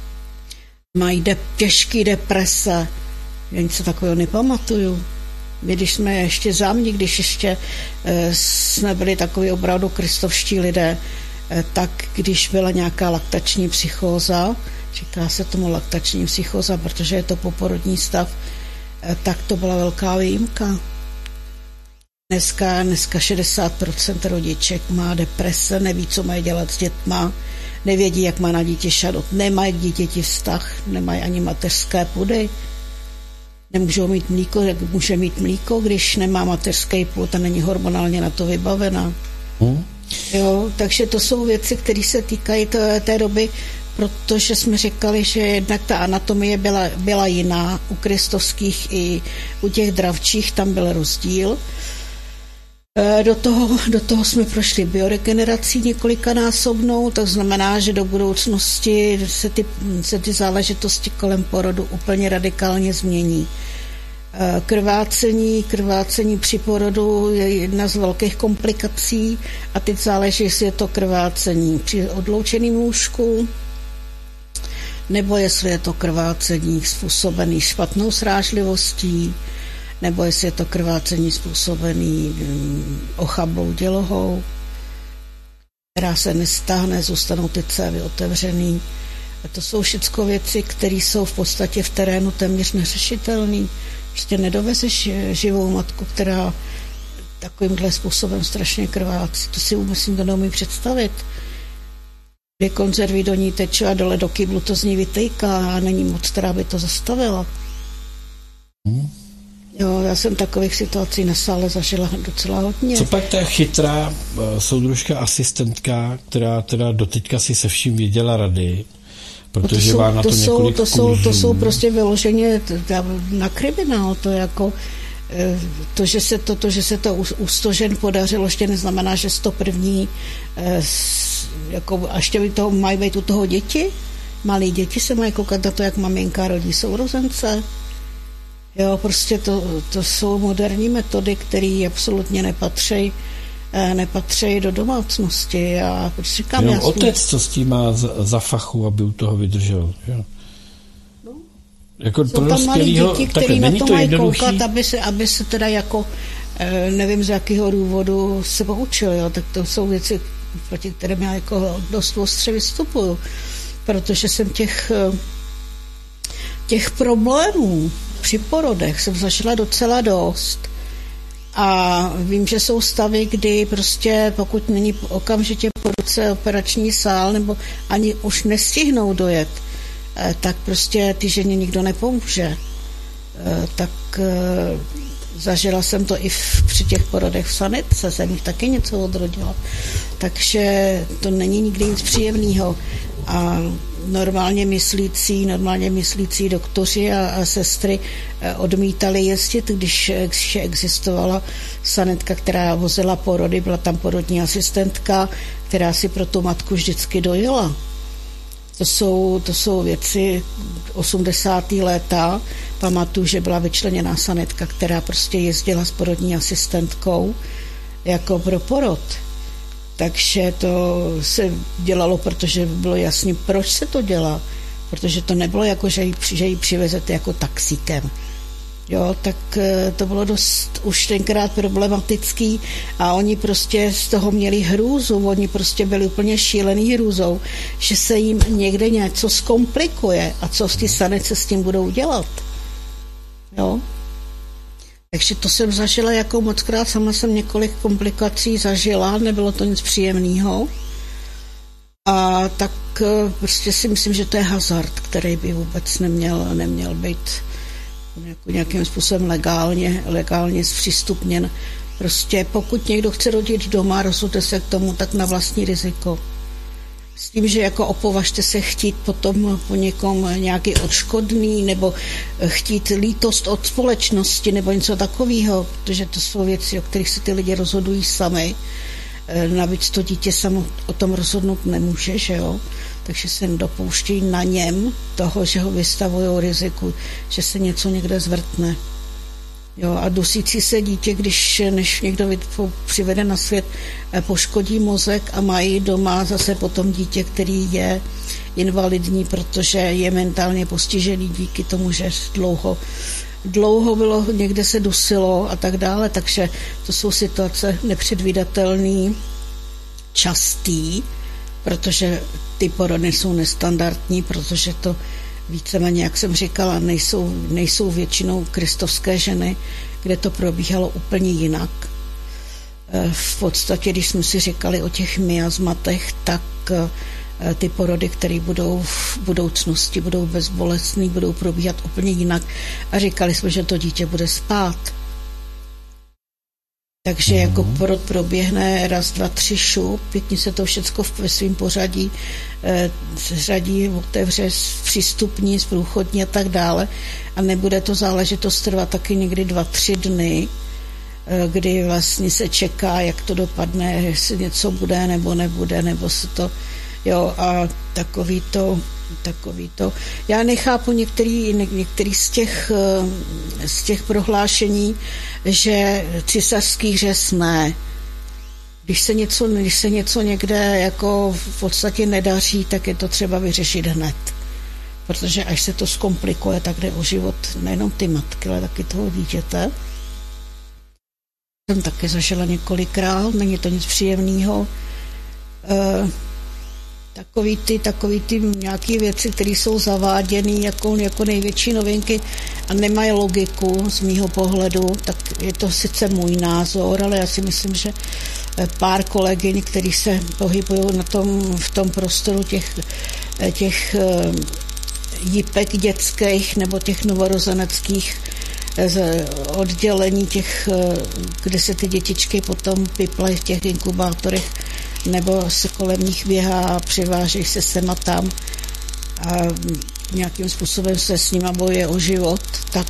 mají de, těžký deprese, já nic takového nepamatuju. My, když jsme ještě za mě, když ještě e, jsme byli takový opravdu kristovští lidé, e, tak když byla nějaká laktační psychóza, říká se tomu laktační psychóza, protože je to poporodní stav, e, tak to byla velká výjimka. Dneska, dneska šedesát procent rodiček má deprese, neví, co mají dělat s dětma, nevědí, jak má na dítě šadot, nemají k dítěti vztah, nemají ani mateřské pudy. Nemůžou mít mlíko, jak může mít mlíko, když nemá mateřský plod a není hormonálně na to vybavená. Hmm. Jo, takže to jsou věci, které se týkají té, té doby, protože jsme říkali, že jednak ta anatomie byla, byla jiná u kristovských i u těch dravčích, tam byl rozdíl. Do toho, do toho jsme prošli bioregenerací několikanásobnou, to znamená, že do budoucnosti se ty, se ty záležitosti kolem porodu úplně radikálně změní. Krvácení, krvácení při porodu je jedna z velkých komplikací a teď záleží, jestli je to krvácení při odloučeném lůžku, nebo jestli je to krvácení způsobené špatnou srážlivostí, nebo jestli je to krvácení způsobený ochabou dělohou, která se nestáhne, zůstanou ty cévy otevřený. A to jsou všechno věci, které jsou v podstatě v terénu téměř neřešitelné. Prostě nedovezeš živou matku, která takovýmhle způsobem strašně krvácí. To si vůbec nikdo neumí představit. Dvě konzervy do ní teče a dole do kyblu to z ní vytejká a není moc, která by to zastavila. Hmm. Jo, já jsem takových situací na sále zažila docela hodně. Co pak ta chytrá soudružka, asistentka, která teda doteďka si se vším věděla rady, protože no to jsou, má na to, to několik to jsou, to jsou prostě vyloženě na kriminál, to jako to, že se to, to, že se to u sto žen podařilo, ještě neznamená, že sto první jako, a ještě toho mají být u toho děti, malí děti se mají koukat na to, jak maminka rodí sourozence. Jo, prostě to, to jsou moderní metody, které absolutně nepatří, nepatří do domácnosti. A říkám, jenom jasný. Otec, co s tím má za, za fachu, aby u toho vydržel. Jo. No. Jako jsou tam malí děti, které na to mají koukat, aby se, aby se teda jako, nevím z jakého důvodu se poučil. Jo. Tak to jsou věci, proti kterým já jako dost ostře vystupuju. Protože jsem těch, těch problémů při porodech jsem zažila docela dost a vím, že jsou stavy, kdy prostě pokud není okamžitě po ruce operační sál nebo ani už nestihnou dojet, tak prostě ty ženě nikdo nepomůže. Tak zažila jsem to i v, při těch porodech v sanitce, jsem jich taky něco odrodila. Takže to není nikdy nic příjemného. A normálně myslící, normálně myslící doktoři a, a sestry odmítali jezdit, když, když existovala sanetka, která vozila porody, byla tam porodní asistentka, která si pro tu matku vždycky dojela. To jsou, to jsou věci osmdesátá léta. Pamatuju, že byla vyčleněná sanetka, která prostě jezdila s porodní asistentkou jako pro porod. Takže to se dělalo, protože bylo jasný, proč se to dělá. Protože to nebylo jako, že ji, že ji přivezete jako taxíkem. Jo, tak to bylo dost už tenkrát problematický a oni prostě z toho měli hrůzu, oni prostě byli úplně šílený hrůzou, že se jim někde něco zkomplikuje a co ty sanece s tím budou dělat. Jo. Takže to jsem zažila jako mockrát, sama jsem několik komplikací zažila, nebylo to nic příjemného. A tak prostě si myslím, že to je hazard, který by vůbec neměl, neměl být nějakým způsobem legálně, legálně zpřístupněn. Prostě pokud někdo chce rodit doma, rozhodne se k tomu tak na vlastní riziko. S tím, že jako opovažte se chtít potom po někom nějaký odškodný nebo chtít lítost od společnosti nebo něco takového, protože to jsou věci, o kterých se ty lidi rozhodují sami. Navíc to dítě samo o tom rozhodnout nemůže, že jo? Takže se dopouští na něm toho, že ho vystavují riziku, že se něco někde zvrtne. Jo, a dusící se dítě, když než někdo přivede na svět, poškodí mozek a mají doma zase potom dítě, který je invalidní, protože je mentálně postižený díky tomu, že dlouho, dlouho bylo, někde se dusilo a tak dále, takže to jsou situace nepředvídatelné, častý, protože ty porody jsou nestandardní, protože to víceméně, jak jsem říkala, nejsou, nejsou většinou kristovské ženy, kde to probíhalo úplně jinak. V podstatě, když jsme si říkali o těch miasmatech, tak ty porody, které budou v budoucnosti, budou bezbolestný, budou probíhat úplně jinak. A říkali jsme, že to dítě bude spát. Takže mm-hmm. jako porod proběhne raz, dva, tři, šup, pěkně se to všechno ve svým pořadí eh, řadí, otevře, přístupní, zprůchodní a tak dále. A nebude to záležitost trvat taky někdy dva, tři dny, eh, kdy vlastně se čeká, jak to dopadne, jestli něco bude nebo nebude, nebo se to, jo, a takový to, takový to. Já nechápu některý, některý z těch, z těch prohlášení, že císařský řez ne. Když se něco, když se něco někde jako v podstatě nedaří, tak je to třeba vyřešit hned. Protože až se to zkomplikuje, tak jde o život nejenom ty matky, ale taky toho dítěte. Jsem taky zažila několikrát, není to nic příjemného. E, Takový ty, takový ty nějaké věci, které jsou zaváděny jako, jako největší novinky a nemají logiku z mýho pohledu, tak je to sice můj názor, ale já si myslím, že pár kolegyň, který se pohybují na tom, v tom prostoru těch, těch jipek dětských nebo těch novorozeneckých oddělení těch, kde se ty dětičky potom piplají v těch inkubátorech, nebo se kolem nich běhá a přiváží se sem a tam a nějakým způsobem se s nima bojuje o život, tak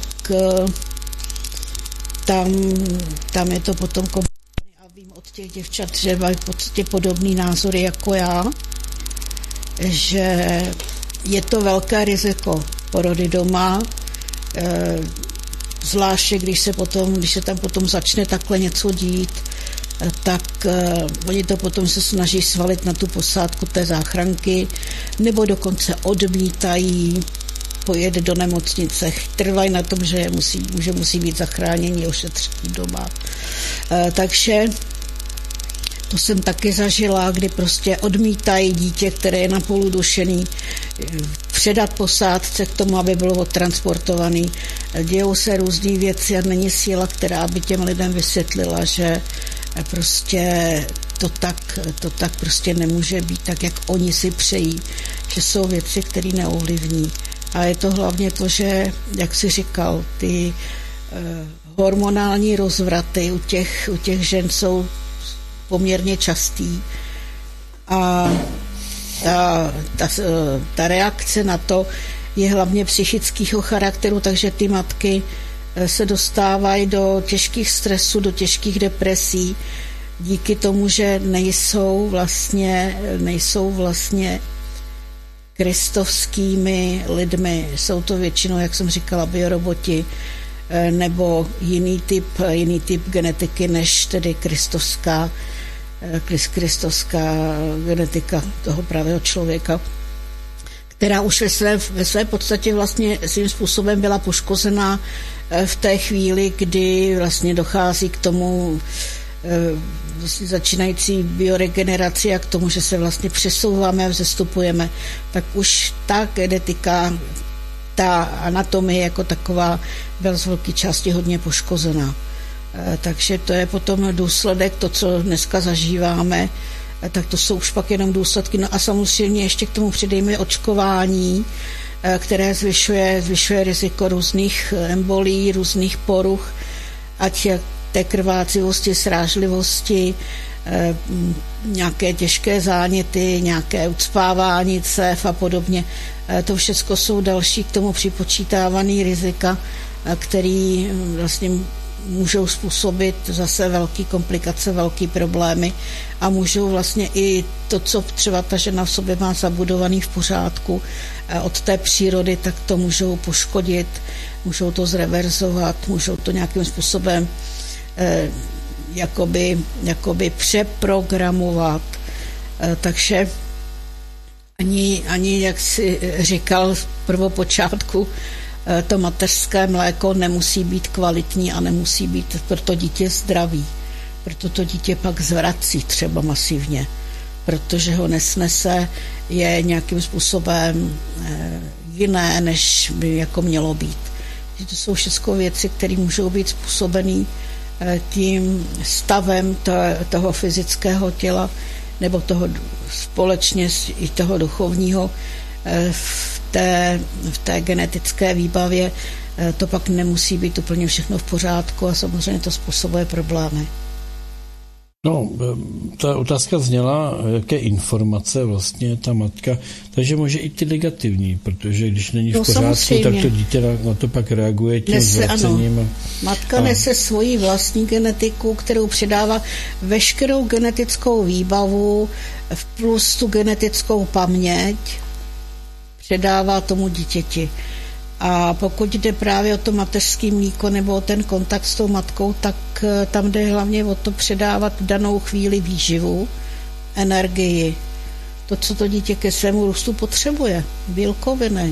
tam, tam je to potom komplikované a vím od těch děvčat, že mají v podstatě podobný názory jako já, že je to velké riziko porody doma, zvláště když se potom, když se tam potom začne takhle něco dít, tak uh, oni to potom se snaží svalit na tu posádku té záchranky, nebo dokonce odmítají pojet do nemocnice, trvají na tom, že musí, že musí být zachráněni, ošetření doma. Uh, takže to jsem taky zažila, kdy prostě odmítají dítě, které je na půl udušený, předat posádce k tomu, aby bylo odtransportovaný. Dějou se různý věci a není síla, která by těm lidem vysvětlila, že prostě to tak, to tak prostě nemůže být tak, jak oni si přejí, že jsou věci, které neovlivní. A je to hlavně to, že, jak jsi říkal, ty eh, hormonální rozvraty u těch, u těch žen jsou poměrně častý a a ta, ta reakce na to je hlavně psychického charakteru, takže ty matky se dostávají do těžkých stresů, do těžkých depresí, díky tomu, že nejsou vlastně, nejsou vlastně kristovskými lidmi. Jsou to většinou, jak jsem říkala, bioroboti nebo jiný typ, jiný typ genetiky, než tedy kristovská, kristovská genetika toho pravého člověka, která už ve své, ve své podstatě vlastně svým způsobem byla poškozená v té chvíli, kdy vlastně dochází k tomu vlastně začínající bioregeneraci a k tomu, že se vlastně přesouváme a vzestupujeme, tak už ta genetika, ta anatomie jako taková byla z velké části hodně poškozená. Takže to je potom důsledek, to, co dneska zažíváme, tak to jsou už pak jenom důsledky. No a samozřejmě ještě k tomu přidejme očkování, které zvyšuje, zvyšuje riziko různých embolí, různých poruch, ať té krvácivosti, srážlivosti, nějaké těžké záněty, nějaké ucpávání cév a podobně. To všechno jsou další k tomu připočítávaný rizika, který vlastně můžou způsobit zase velké komplikace, velké problémy a můžou vlastně i to, co třeba ta žena v sobě má zabudovaný v pořádku od té přírody, tak to můžou poškodit, můžou to zreverzovat, můžou to nějakým způsobem eh, jakoby, jakoby přeprogramovat. Eh, takže ani, ani, jak si říkal v prvopočátku, to mateřské mléko nemusí být kvalitní a nemusí být pro to dítě zdravý. Proto to dítě pak zvrací třeba masivně, protože ho nesnese, je nějakým způsobem jiné, než by jako mělo být. To jsou všechno věci, které můžou být způsobený tím stavem toho fyzického těla nebo toho společně i toho duchovního v té, v té genetické výbavě. To pak nemusí být úplně všechno v pořádku a samozřejmě to způsobuje problémy. No, ta otázka zněla, jaké informace vlastně ta matka, takže může i ty negativní, protože když není v no, pořádku, samozřejmě. Tak to dítě na, na to pak reaguje tím nese, zvracením. A, matka a... nese svoji vlastní genetiku, kterou předává veškerou genetickou výbavu plus tu genetickou paměť, předává tomu dítěti. A pokud jde právě o to mateřský mlíko nebo o ten kontakt s tou matkou, tak tam jde hlavně o to předávat v danou chvíli výživu, energii, to, co to dítě ke svému růstu potřebuje. Bílkoviny,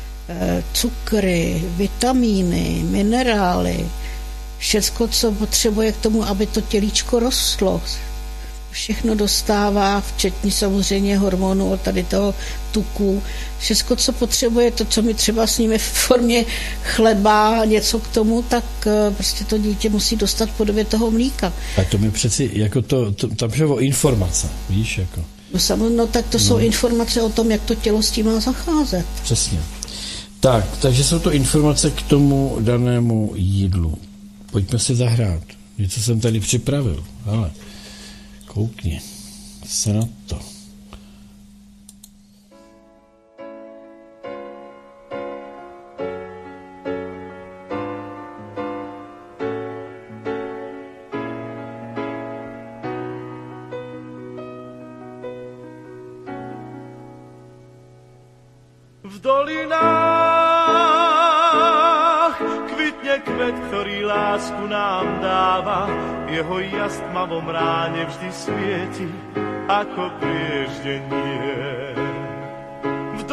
cukry, vitamíny, minerály, všecko, co potřebuje k tomu, aby to tělíčko rostlo. Všechno dostává, včetně samozřejmě hormonů, tady toho tuku. Všechno, co potřebuje, to, co my třeba sníme v formě chleba, něco k tomu, tak prostě to dítě musí dostat v podobě toho mlíka. A to mi přeci, jako to, to tam je o informace, víš, jako. No samozřejmě, no, tak to no. jsou informace o tom, jak to tělo s tím má zacházet. Přesně. Tak, takže jsou to informace k tomu danému jídlu. Pojďme si zahrát. Něco jsem tady připravil, ale koukni se na to. V dolinách kvitne kvet, ktorý lásku nám dáva. Jeho jas tmavom ráne vždy svieti ako prieždenie. V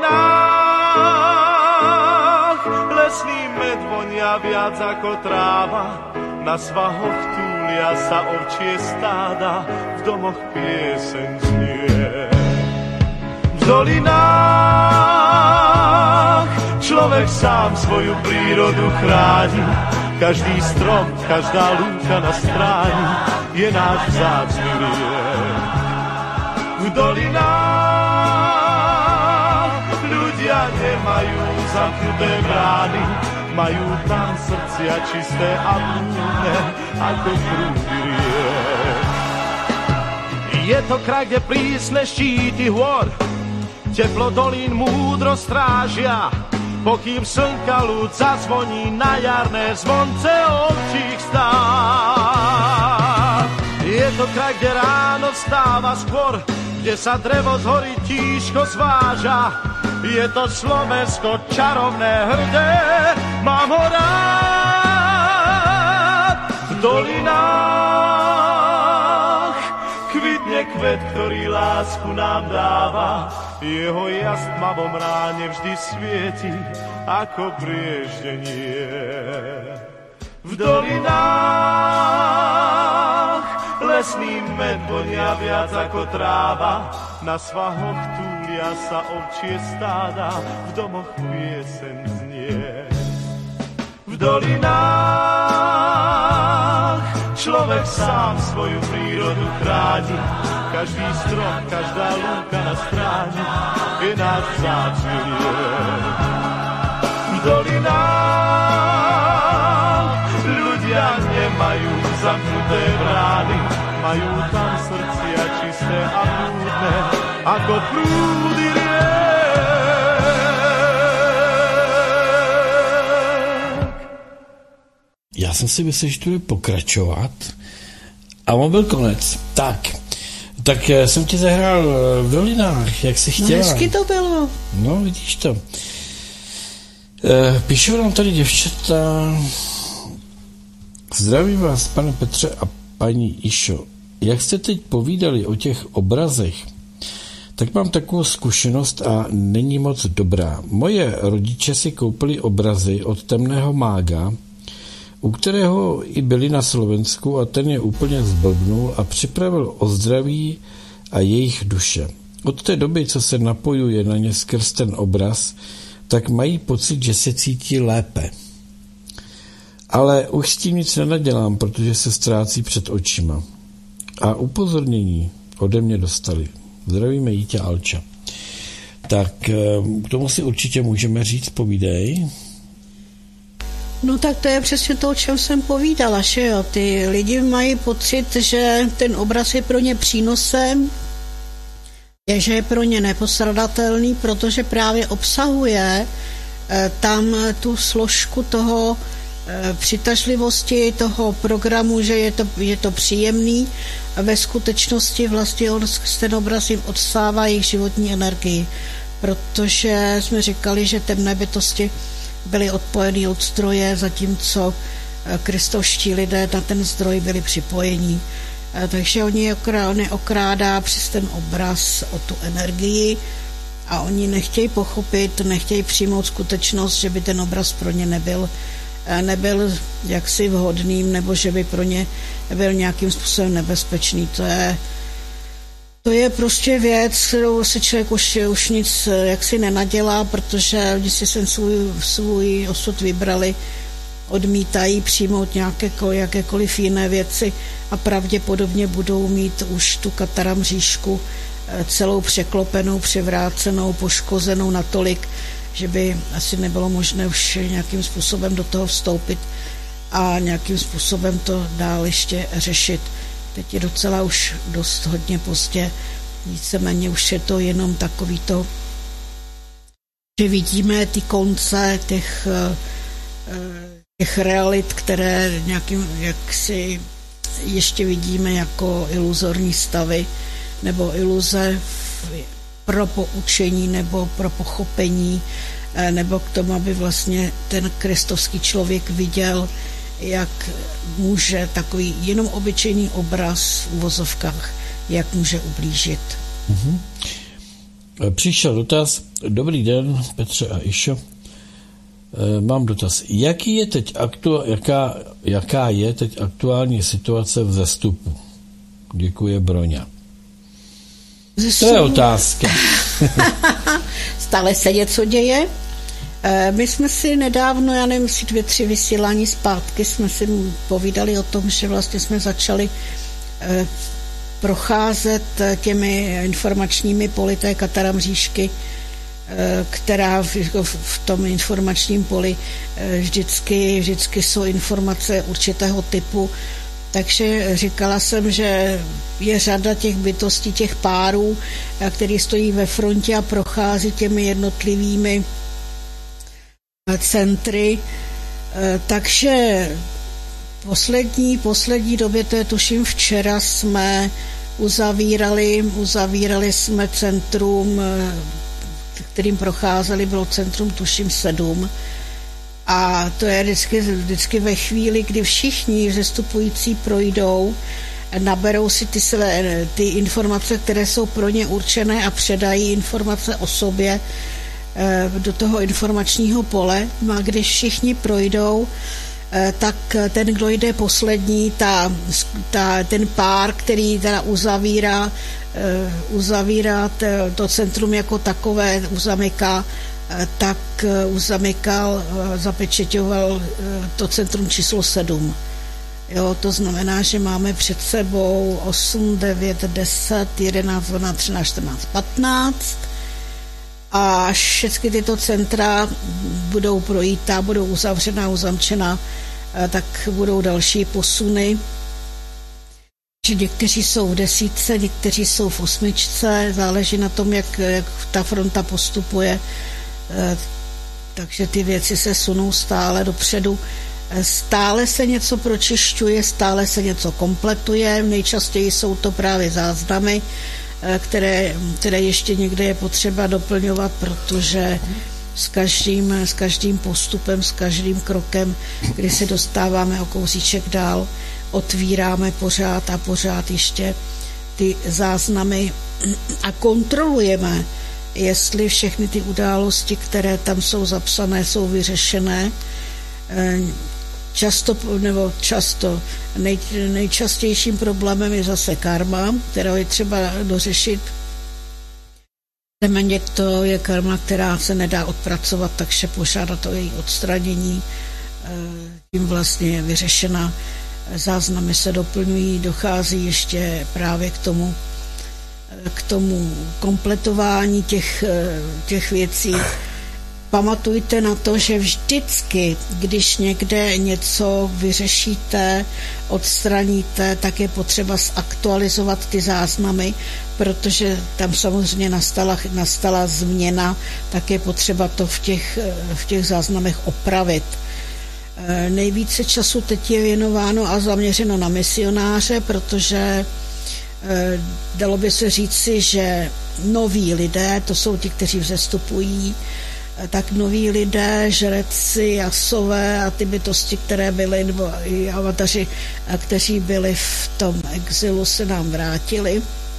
dolinách lesný med vonia viac ako tráva. Na svahoch túlia sa ovčie stáda, v domoch pieseň znie. V dolinách človek sám svoju prírodu chráni. Každý strom, každá lúka na stráni je náš vzácny liek. V dolinách ľudia nemajú zamknuté brány, majú tam srdcia čisté a plné ako prúdy riek. Je to kraj, kde prísne štíty hôr, teplo dolín múdro strážia, pokým slnka ľud zazvoní na jarné zvonce ovčích stád. Je to kraj, kde ráno vstáva skôr, kde sa drevo z hory tížko zváža. Je to Slovensko čarovné, hrdé, mám ho rád. V dolinách kvitne kvet, ktorý lásku nám dáva. Jeho jas v tmavom ráne vždy svieti ako brieždenie. V dolinách lesný med vonia viac ako tráva, na svahoch túlia sa ovčie stáda, v domoch pieseň znie. V dolinách človek sám svoju prírodu chráni, každý strom, každá lúka na stráni je náš vzácny liek. V dolinách ľudia nemajú zamknuté brány, majú tam srdcia čisté a prúdne, ako prúdy riek. Já jsem si myslel, že to bude pokračovat a on byl konec. Tak, tak jsem ti zahrál v dolinách, jak jsi chtěla. No hezky to bylo. No, vidíš to. Píšou nám tady děvčata. Zdravím vás, pane Petře a paní Išo. Jak jste teď povídali o těch obrazech, tak mám takovou zkušenost a není moc dobrá. Moje rodiče si koupili obrazy od temného mága, u kterého i byli na Slovensku, a ten je úplně zblbnul a připravil o zdraví a jejich duše. Od té doby, co se napojuje na ně skrz ten obraz, tak mají pocit, že se cítí lépe. Ale už s tím nic nenadělám, protože se ztrácí před očima. A upozornění ode mě dostali. Zdravíme Jítě Alča. Tak k tomu si určitě můžeme říct, povídej. No tak to je přesně to, o čem jsem povídala, že jo. Ty lidi mají pocit, že ten obraz je pro ně přínosem, je, že je pro ně nepostradatelný, protože právě obsahuje eh, tam tu složku toho eh, přitažlivosti, toho programu, že je to, je to příjemný, a ve skutečnosti vlastně on ten obraz jim odstává jejich životní energii, protože jsme říkali, že temné bytosti byli odpojení od zdroje, zatímco kristovští lidé na ten zdroj byli připojení. Takže oni okrádá přes ten obraz o tu energii a oni nechtějí pochopit, nechtějí přijmout skutečnost, že by ten obraz pro ně nebyl, nebyl jaksi vhodným, nebo že by pro ně byl nějakým způsobem nebezpečný. To je, to je prostě věc, kterou si člověk už, už nic jaksi nenadělá, protože oni si sem svůj, svůj osud vybrali, odmítají přijmout nějaké, jakékoliv jiné věci a pravděpodobně budou mít už tu kataramříšku celou překlopenou, převrácenou, poškozenou natolik, že by asi nebylo možné už nějakým způsobem do toho vstoupit a nějakým způsobem to dál ještě řešit. Teď je docela už dost hodně pozdě, víceméně už je to jenom takový to, že vidíme ty konce těch, těch realit, které nějakým, jak si ještě vidíme jako iluzorní stavy nebo iluze pro poučení nebo pro pochopení nebo k tomu, aby vlastně ten kristovský člověk viděl, jak může takový jenom obyčejný obraz v uvozovkách, jak může ublížit. Mm-hmm. Přišel dotaz. Dobrý den, Petře a Išo. Mám dotaz. Jaký je teď aktu, jaká, jaká je teď aktuální situace v Zestupu? Děkuje Broňa. Zestupu. To je otázka. Stále se něco děje. My jsme si nedávno, já nevím, si dvě, tři vysílání zpátky, jsme si povídali o tom, že vlastně jsme začali procházet těmi informačními poli té kataramříšky, která v, v tom informačním poli vždycky, vždycky jsou informace určitého typu Takže říkala jsem, že je řada těch bytostí, těch párů, který stojí ve frontě a prochází těmi jednotlivými centry. Takže poslední, poslední době, to je tuším včera, jsme uzavírali, uzavírali jsme centrum, kterým procházeli, bylo centrum tuším sedm. A to je vždycky, vždycky ve chvíli, kdy všichni vzestupující projdou, naberou si ty, své, ty informace, které jsou pro ně určené a předají informace o sobě do toho informačního pole. A když všichni projdou, tak ten, kdo jde poslední, ta, ta, ten pár, který teda uzavírá, uzavírá to centrum jako takové, uzamyká, tak uzamykal, zapečeťoval to centrum číslo sedm. Jo, to znamená, že máme před sebou osm, devět, deset, jedenáct, dvanáct, třináct, čtrnáct, patnáct a všechny tyto centra budou projítá, budou uzavřená, uzamčená, tak budou další posuny. Že někteří jsou v desítce, někteří jsou v osmičce, záleží na tom, jak, jak ta fronta postupuje. Takže ty věci se sunou stále dopředu. Stále se něco pročišťuje, stále se něco kompletuje, nejčastěji jsou to právě záznamy, které, které ještě někde je potřeba doplňovat, protože s každým, s každým postupem, s každým krokem, kdy se dostáváme o kousíček dál, otvíráme pořád a pořád ještě ty záznamy a kontrolujeme, jestli všechny ty události, které tam jsou zapsané, jsou vyřešené. Často, nebo často, nej, nejčastějším problémem je zase karma, kterou je třeba dořešit. Teméně to je karma, která se nedá odpracovat, takže požádat o její odstranění, tím vlastně je vyřešena. Záznamy se doplňují, dochází ještě právě k tomu, k tomu kompletování těch, těch věcí. Pamatujte na to, že vždycky, když někde něco vyřešíte, odstraníte, tak je potřeba zaktualizovat ty záznamy, protože tam samozřejmě nastala, nastala změna, tak je potřeba to v těch, v těch záznamech opravit. Nejvíce času teď je věnováno a zaměřeno na misionáře, protože dalo by se říci, že noví lidé, to jsou ti, kteří vzestupují, tak noví lidé, žreci, jasové a ty bytosti, které byly, nebo i avataři, kteří byli v tom exilu, se nám vrátili.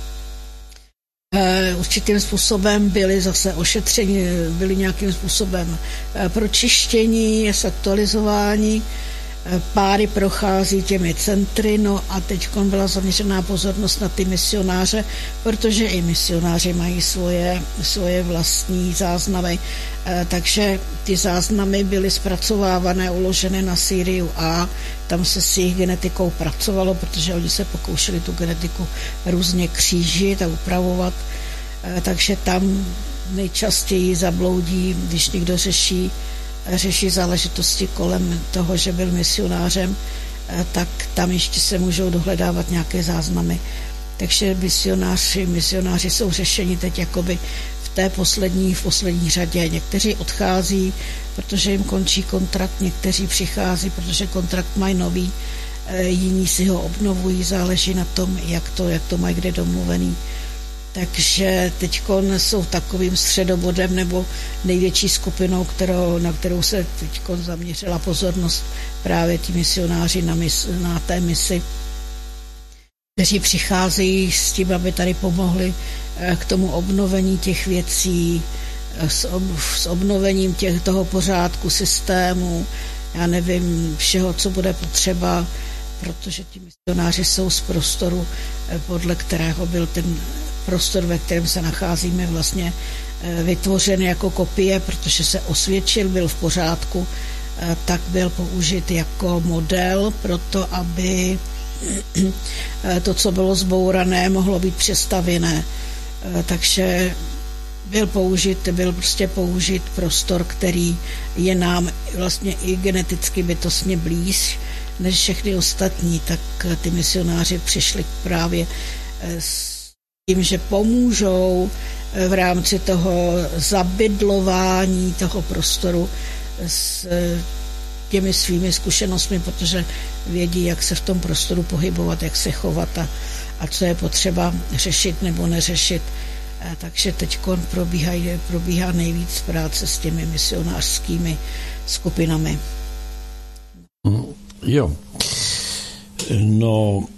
Určitým způsobem byli zase ošetřeni, byli nějakým způsobem pročištění, zaktualizování. Páry prochází těmi centry, no a teď byla zaměřená pozornost na ty misionáře, protože i misionáři mají svoje, svoje vlastní záznamy, takže ty záznamy byly zpracovávané, uložené na Siriu A, tam se s jejich genetikou pracovalo, protože oni se pokoušeli tu genetiku různě křížit a upravovat, takže tam nejčastěji zabloudí, když někdo řeší řeší záležitosti kolem toho, že byl misionářem, tak tam ještě se můžou dohledávat nějaké záznamy. Takže misionáři, misionáři jsou řešeni teď jakoby v té poslední, v poslední řadě. Někteří odchází, protože jim končí kontrakt, někteří přichází, protože kontrakt mají nový, jiní si ho obnovují, záleží na tom, jak to, jak to mají kde domluvený. Takže teď jsou takovým středobodem nebo největší skupinou, kterou, na kterou se teď zaměřila pozornost právě ti misionáři na, mis, na té misi, kteří přicházejí s tím, aby tady pomohli k tomu obnovení těch věcí, s, ob, s obnovením těch, toho pořádku, systému, já nevím, všeho, co bude potřeba, protože ti misionáři jsou z prostoru, podle kterého byl ten prostor, ve kterém se nacházíme, vlastně vytvořen jako kopie, protože se osvědčil, byl v pořádku, tak byl použit jako model pro to, aby to, co bylo zbourané, mohlo být přestavěné. Takže byl použit, byl prostě použit prostor, který je nám vlastně i geneticky bytostně blíž, než všechny ostatní, tak ty misionáři přišli právě s tím, že pomůžou v rámci toho zabydlování toho prostoru s těmi svými zkušenostmi, protože vědí, jak se v tom prostoru pohybovat, jak se chovat a, a co je potřeba řešit nebo neřešit. A takže teď probíhá, probíhá nejvíc práce s těmi misionářskými skupinami. Jo. No,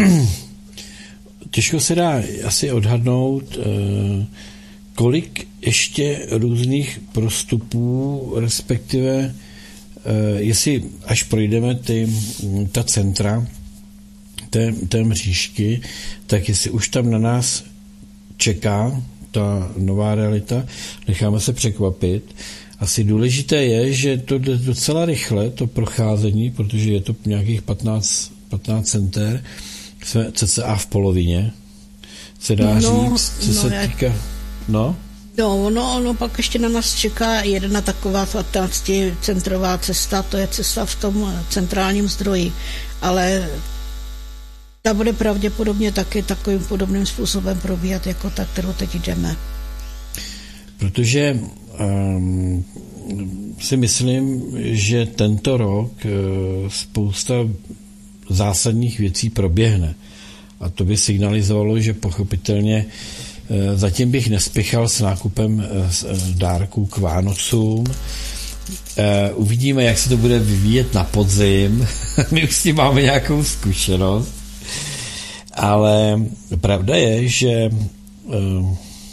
těžko se dá asi odhadnout, kolik ještě různých prostupů, respektive jestli až projdeme ty, ta centra té, té mřížky, tak jestli už tam na nás čeká ta nová realita, necháme se překvapit. Asi důležité je, že to jde docela rychle, to procházení, protože je to nějakých patnáct, patnáct center, jsme cca v polovině, se dá no, říct, co no, se ne. týká... No? No, no, no, pak ještě na nás čeká jedna taková patnácticentrová cesta, to je cesta v tom centrálním zdroji, ale ta bude pravděpodobně taky takovým podobným způsobem probíhat, jako ta, kterou teď jdeme. Protože um, si myslím, že tento rok uh, spousta zásadních věcí proběhne. A to by signalizovalo, že pochopitelně uh, zatím bych nespěchal s nákupem uh, dárků k Vánocům. Uh, uvidíme, jak se to bude vyvíjet na podzim. My už s tím máme nějakou zkušenost. Ale pravda je, že uh,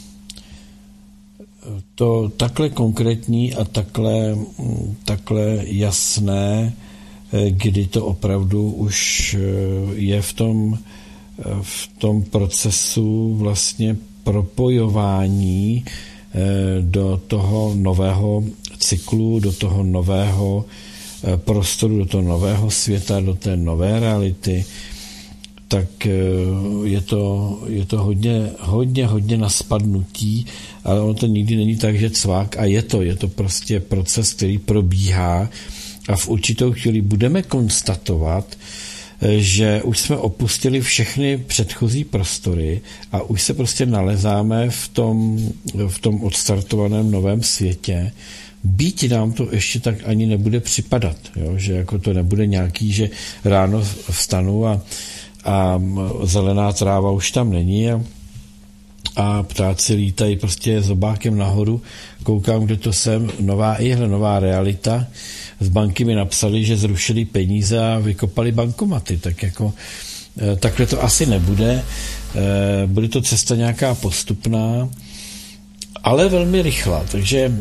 to takhle konkrétní a takhle, takhle jasné, kdy to opravdu už je v tom, v tom procesu vlastně propojování do toho nového cyklu, do toho nového prostoru, do toho nového světa, do té nové reality, tak je to, je to hodně, hodně, hodně na spadnutí, ale ono to nikdy není tak, že cvák a je to, je to prostě proces, který probíhá a v určitou chvíli budeme konstatovat, že už jsme opustili všechny předchozí prostory a už se prostě nalezáme v tom, v tom odstartovaném novém světě. Byť nám to ještě tak ani nebude připadat, jo? Že jako to nebude nějaký, že ráno vstanu a a zelená tráva už tam není a, a ptáci lítají prostě zobákem nahoru, koukám, kde to jsem, nová, ihle nová realita, z banky mi napsali, že zrušili peníze a vykopali bankomaty, tak jako takhle to asi nebude, bude to cesta nějaká postupná, ale velmi rychlá, takže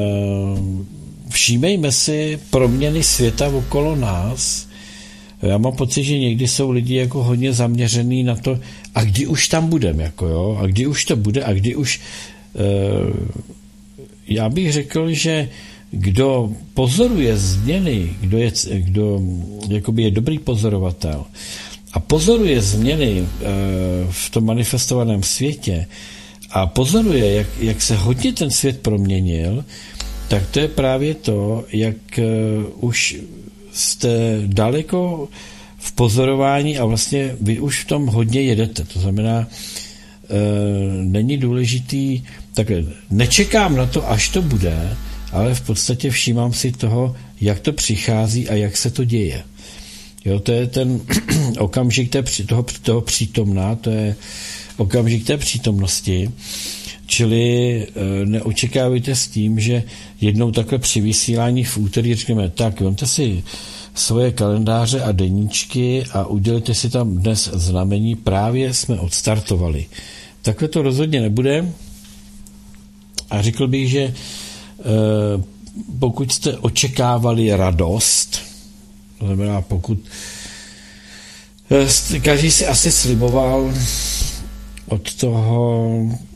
všímejme si proměny světa okolo nás. Já mám pocit, že někdy jsou lidi jako hodně zaměřený na to, a kdy už tam budeme, jako jo, a kdy už to bude, a kdy už... E, já bych řekl, že kdo pozoruje změny, kdo je, kdo jakoby je dobrý pozorovatel a pozoruje změny e, v tom manifestovaném světě a pozoruje, jak, jak se hodně ten svět proměnil, tak to je právě to, jak e, už jste daleko v pozorování a vlastně vy už v tom hodně jedete. To znamená, e, není důležitý, takhle, nečekám na to, až to bude, ale v podstatě všímám si toho, jak to přichází a jak se to děje. Jo, to je ten okamžik té, toho, toho přítomná, to je okamžik té přítomnosti, čili e, neočekávajte s tím, že jednou takhle při vysílání v úterý řekneme, tak vemte si svoje kalendáře a deníčky a udělejte si tam dnes znamení, právě jsme odstartovali. Takhle to rozhodně nebude a řekl bych, že e, pokud jste očekávali radost, to znamená, pokud e, každý si asi sliboval od toho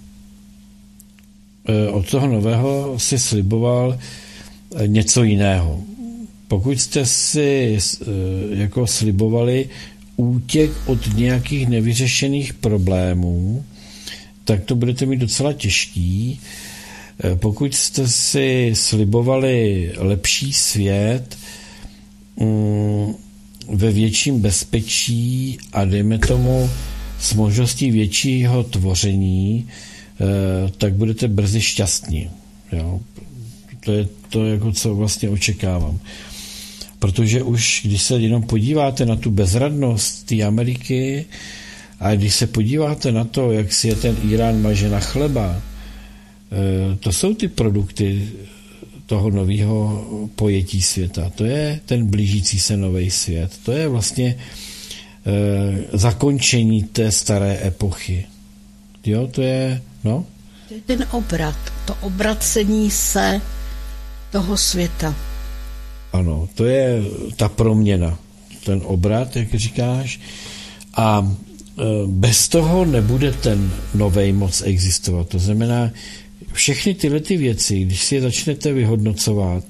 od toho nového si sliboval něco jiného. Pokud jste si jako slibovali útěk od nějakých nevyřešených problémů, tak to budete mít docela těžký. Pokud jste si slibovali lepší svět, ve větším bezpečí a dejme tomu s možností většího tvoření, tak budete brzy šťastní. Jo? To je to, jako co vlastně očekávám. Protože už, když se jenom podíváte na tu bezradnost té Ameriky a když se podíváte na to, jak si je ten Irán maže na chleba, to jsou ty produkty toho nového pojetí světa. To je ten blížící se nový svět. To je vlastně zakončení té staré epochy. Jo, to je, no? To je ten obrat, to obracení se toho světa. Ano, to je ta proměna, ten obrat, jak říkáš, a bez toho nebude ten novej moc existovat. To znamená, všechny tyhle ty věci, když si je začnete vyhodnocovat,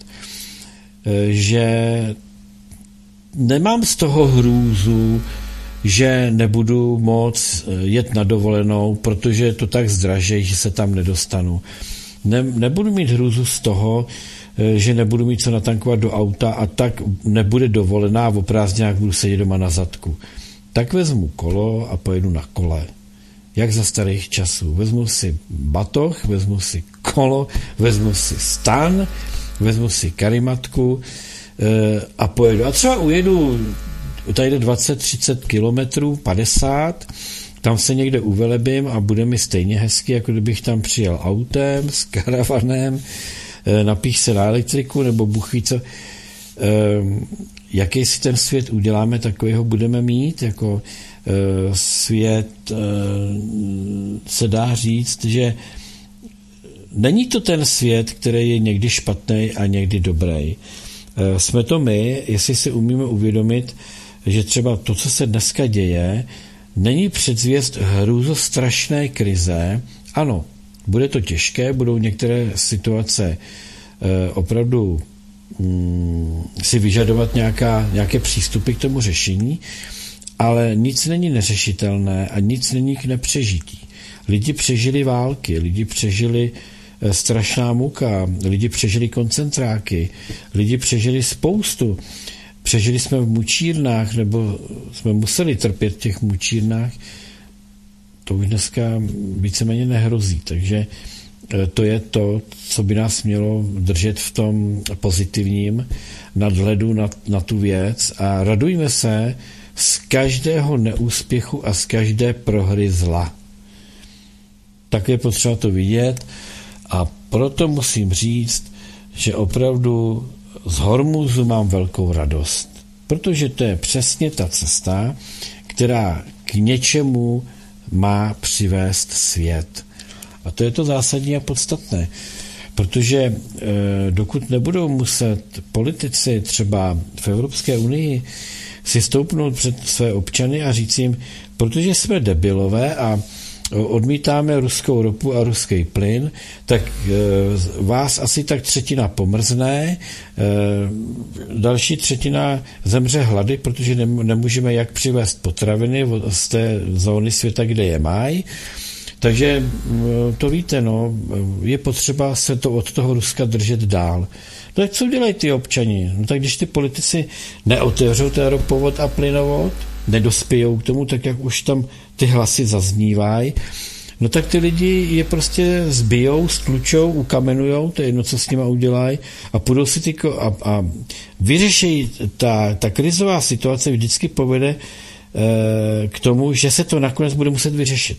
že nemám z toho hrůzu, že nebudu moc jet na dovolenou, protože je to tak zdražej, že se tam nedostanu. Ne, nebudu mít hrůzu z toho, že nebudu mít co natankovat do auta a tak nebude dovolená a o prázdninách budu sedět doma na zadku. Tak vezmu kolo a pojedu na kole. Jak za starých časů. Vezmu si batoh, vezmu si kolo, vezmu si stan, vezmu si karimatku a pojedu. A třeba ujedu tady dvacet třicet kilometrů, padesát, tam se někde uvelebím a bude mi stejně hezky, jako kdybych tam přijel autem, s karavanem, napích se na elektriku, nebo Bůh ví co. Jaký si ten svět uděláme, takovýho budeme mít, jako svět se dá říct, že není to ten svět, který je někdy špatný a někdy dobrý. Jsme to my, jestli si umíme uvědomit, že třeba to, co se dneska děje, není předzvěst hrůzostrašné krize. Ano, bude to těžké, budou některé situace opravdu si vyžadovat nějaká, nějaké přístupy k tomu řešení, ale nic není neřešitelné a nic není k nepřežití. Lidi přežili války, lidi přežili strašná muka, lidi přežili koncentráky, lidi přežili spoustu. Přežili jsme v mučírnách, nebo jsme museli trpět v těch mučírnách, to už dneska víceméně nehrozí, takže to je to, co by nás mělo držet v tom pozitivním nadhledu na, na tu věc a radujme se z každého neúspěchu a z každé prohry zla. Tak je potřeba to vidět a proto musím říct, že opravdu z Hormúzu mám velkou radost, protože to je přesně ta cesta, která k něčemu má přivést svět. A to je to zásadní a podstatné, protože e, dokud nebudou muset politici třeba v Evropské unii si stoupnout před své občany a říct jim, protože jsme debilové a odmítáme ruskou ropu a ruský plyn, tak e, vás asi tak třetina pomrzne, e, další třetina zemře hlady, protože ne, nemůžeme jak přivést potraviny z té zóny světa, kde je mají. Takže to víte, no, je potřeba se to od toho Ruska držet dál. No tak co dělají ty občani? No tak když ty politici neotevřou ten ropovod a plynovod, nedospějou k tomu, tak jak už tam ty hlasy zaznívají, no tak ty lidi je prostě zbijou, stlučou, ukamenujou, to je jedno, co s nima udělají, a půjdou si ty ko- a, a vyřeší, ta, ta krizová situace vždycky povede e, k tomu, že se to nakonec bude muset vyřešit.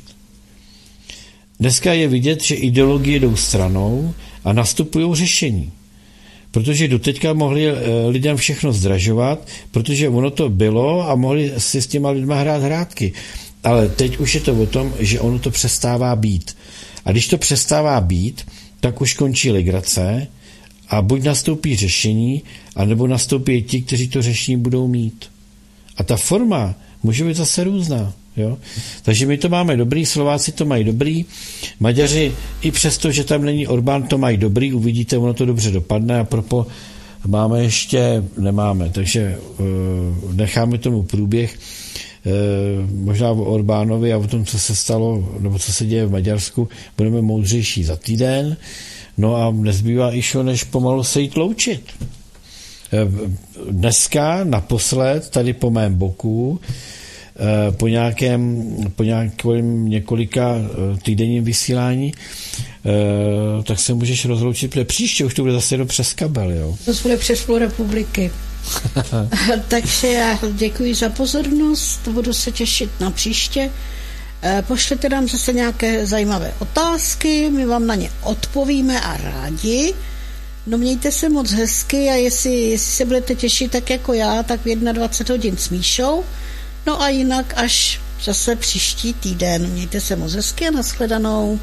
Dneska je vidět, že ideologie jdou stranou a nastupují řešení. Protože doteďka mohli lidem všechno zdražovat, protože ono to bylo a mohli si s těma lidma hrát hrátky. Ale teď už je to o tom, že ono to přestává být. A když to přestává být, tak už končí legrace a buď nastoupí řešení, anebo nastoupí ti, kteří to řešení budou mít. A ta forma může být zase různá. Jo? Takže my to máme dobrý, Slováci to mají dobrý, Maďaři i přesto, že tam není Orbán, to mají dobrý, uvidíte, ono to dobře dopadne a propo máme ještě, nemáme, takže uh, necháme tomu průběh, uh, možná o Orbánovi a o tom, co se stalo, nebo co se děje v Maďarsku, budeme moudřejší za týden, no a nezbývá išo, než pomalu se jít loučit. dneska naposled tady po mém boku po nějakém, po nějakém několika týdenním vysílání, tak se můžeš rozloučit, protože příště už to bude zase jenom přes kabel, jo? To bude přes půl republiky. Takže já děkuji za pozornost, budu se těšit na příště. Pošlete nám zase nějaké zajímavé otázky, my vám na ně odpovíme a rádi. No mějte se moc hezky a jestli, jestli se budete těšit tak jako já, tak v dvacet jedna hodin s Míšou. No a jinak až zase příští týden. Mějte se moc hezky a nashledanou.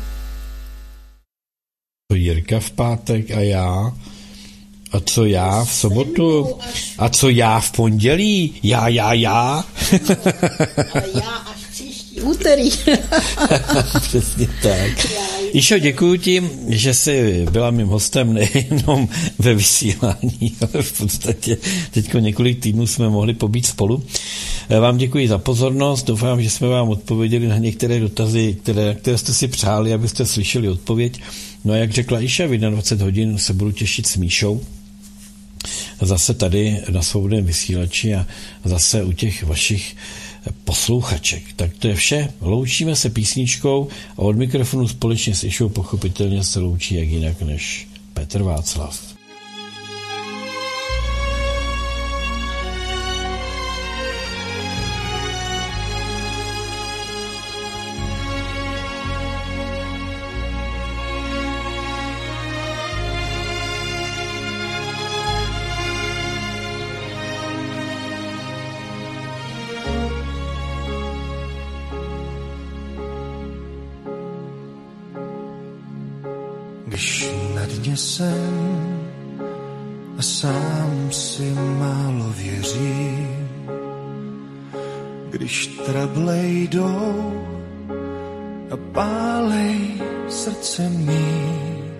Jirka v pátek a já. A co já v sobotu? A co já v pondělí? Já, já, já. Ale já až příští úterý. Přesně tak. Išo, děkuji ti, že jsi byla mým hostem nejenom ve vysílání, ale v podstatě teďko několik týdnů jsme mohli pobít spolu. Vám děkuji za pozornost, doufám, že jsme vám odpověděli na některé dotazy, které, které jste si přáli, abyste slyšeli odpověď. No a jak řekla Iša, v dvacet hodin se budu těšit s Míšou zase tady na Svobodném vysílači a zase u těch vašich posluchaček. Tak to je vše. Loučíme se písničkou a od mikrofonu společně s Išou pochopitelně se loučí jak jinak než Petr Václav. Když na dně jsem a sám si málo věřím, když trable jdou a pálej srdce mý,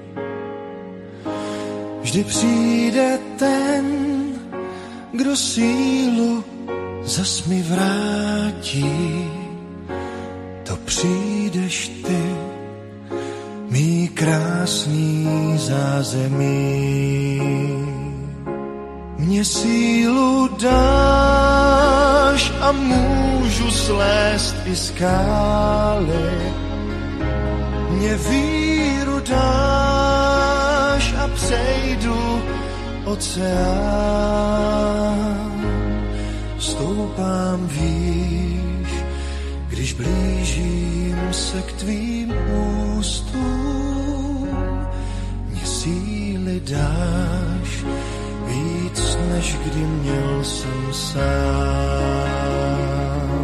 vždy přijde ten, kdo sílu zas mi vrátí, to přijdeš ty, mý krásný zázemí. Mně sílu dáš a můžu slést i skály. Mně víru dáš a přejdu oceán. Stoupám výš, když blížím se k tvým ústům. Mně síly dáš víc, než kdy měl jsem sám.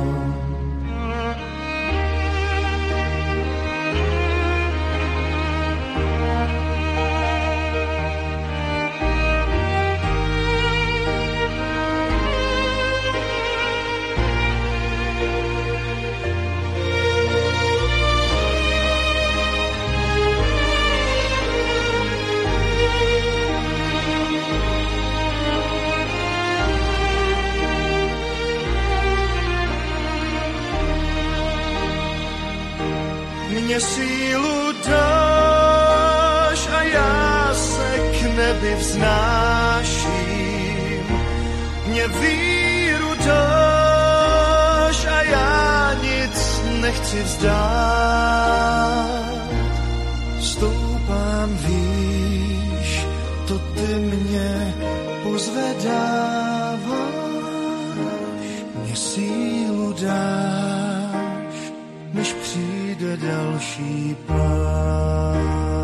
Mně sílu dáš a já se k nebi vznáším. Mně víru dáš a já nic nechci vzdát. Stoupám výš, to ty mě pozvedáváš. Mně sílu dáš, než přijde další pád.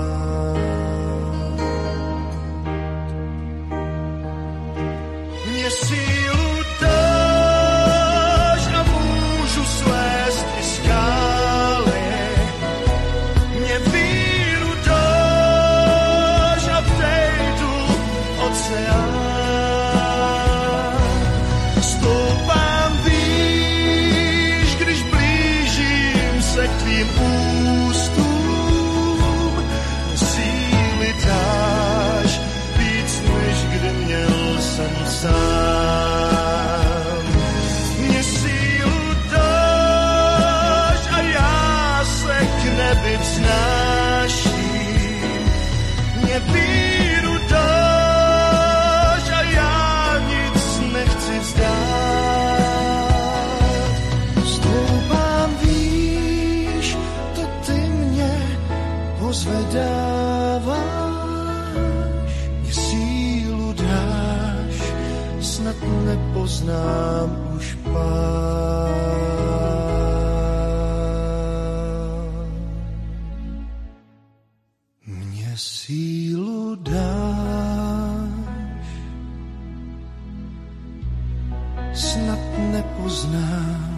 Mně sílu dáš a můžu slést i skály. Mně víru dáš a přejdu oceán. Stoupám výš, když blížím se k tvým ústům. Síly dáš víc, než kdy měl jsem sám. Mně sílu dáš a já se k nebi vznáším. Mně víru dáš a já nepoznám už pán. Mně sílu dáš, snad nepoznám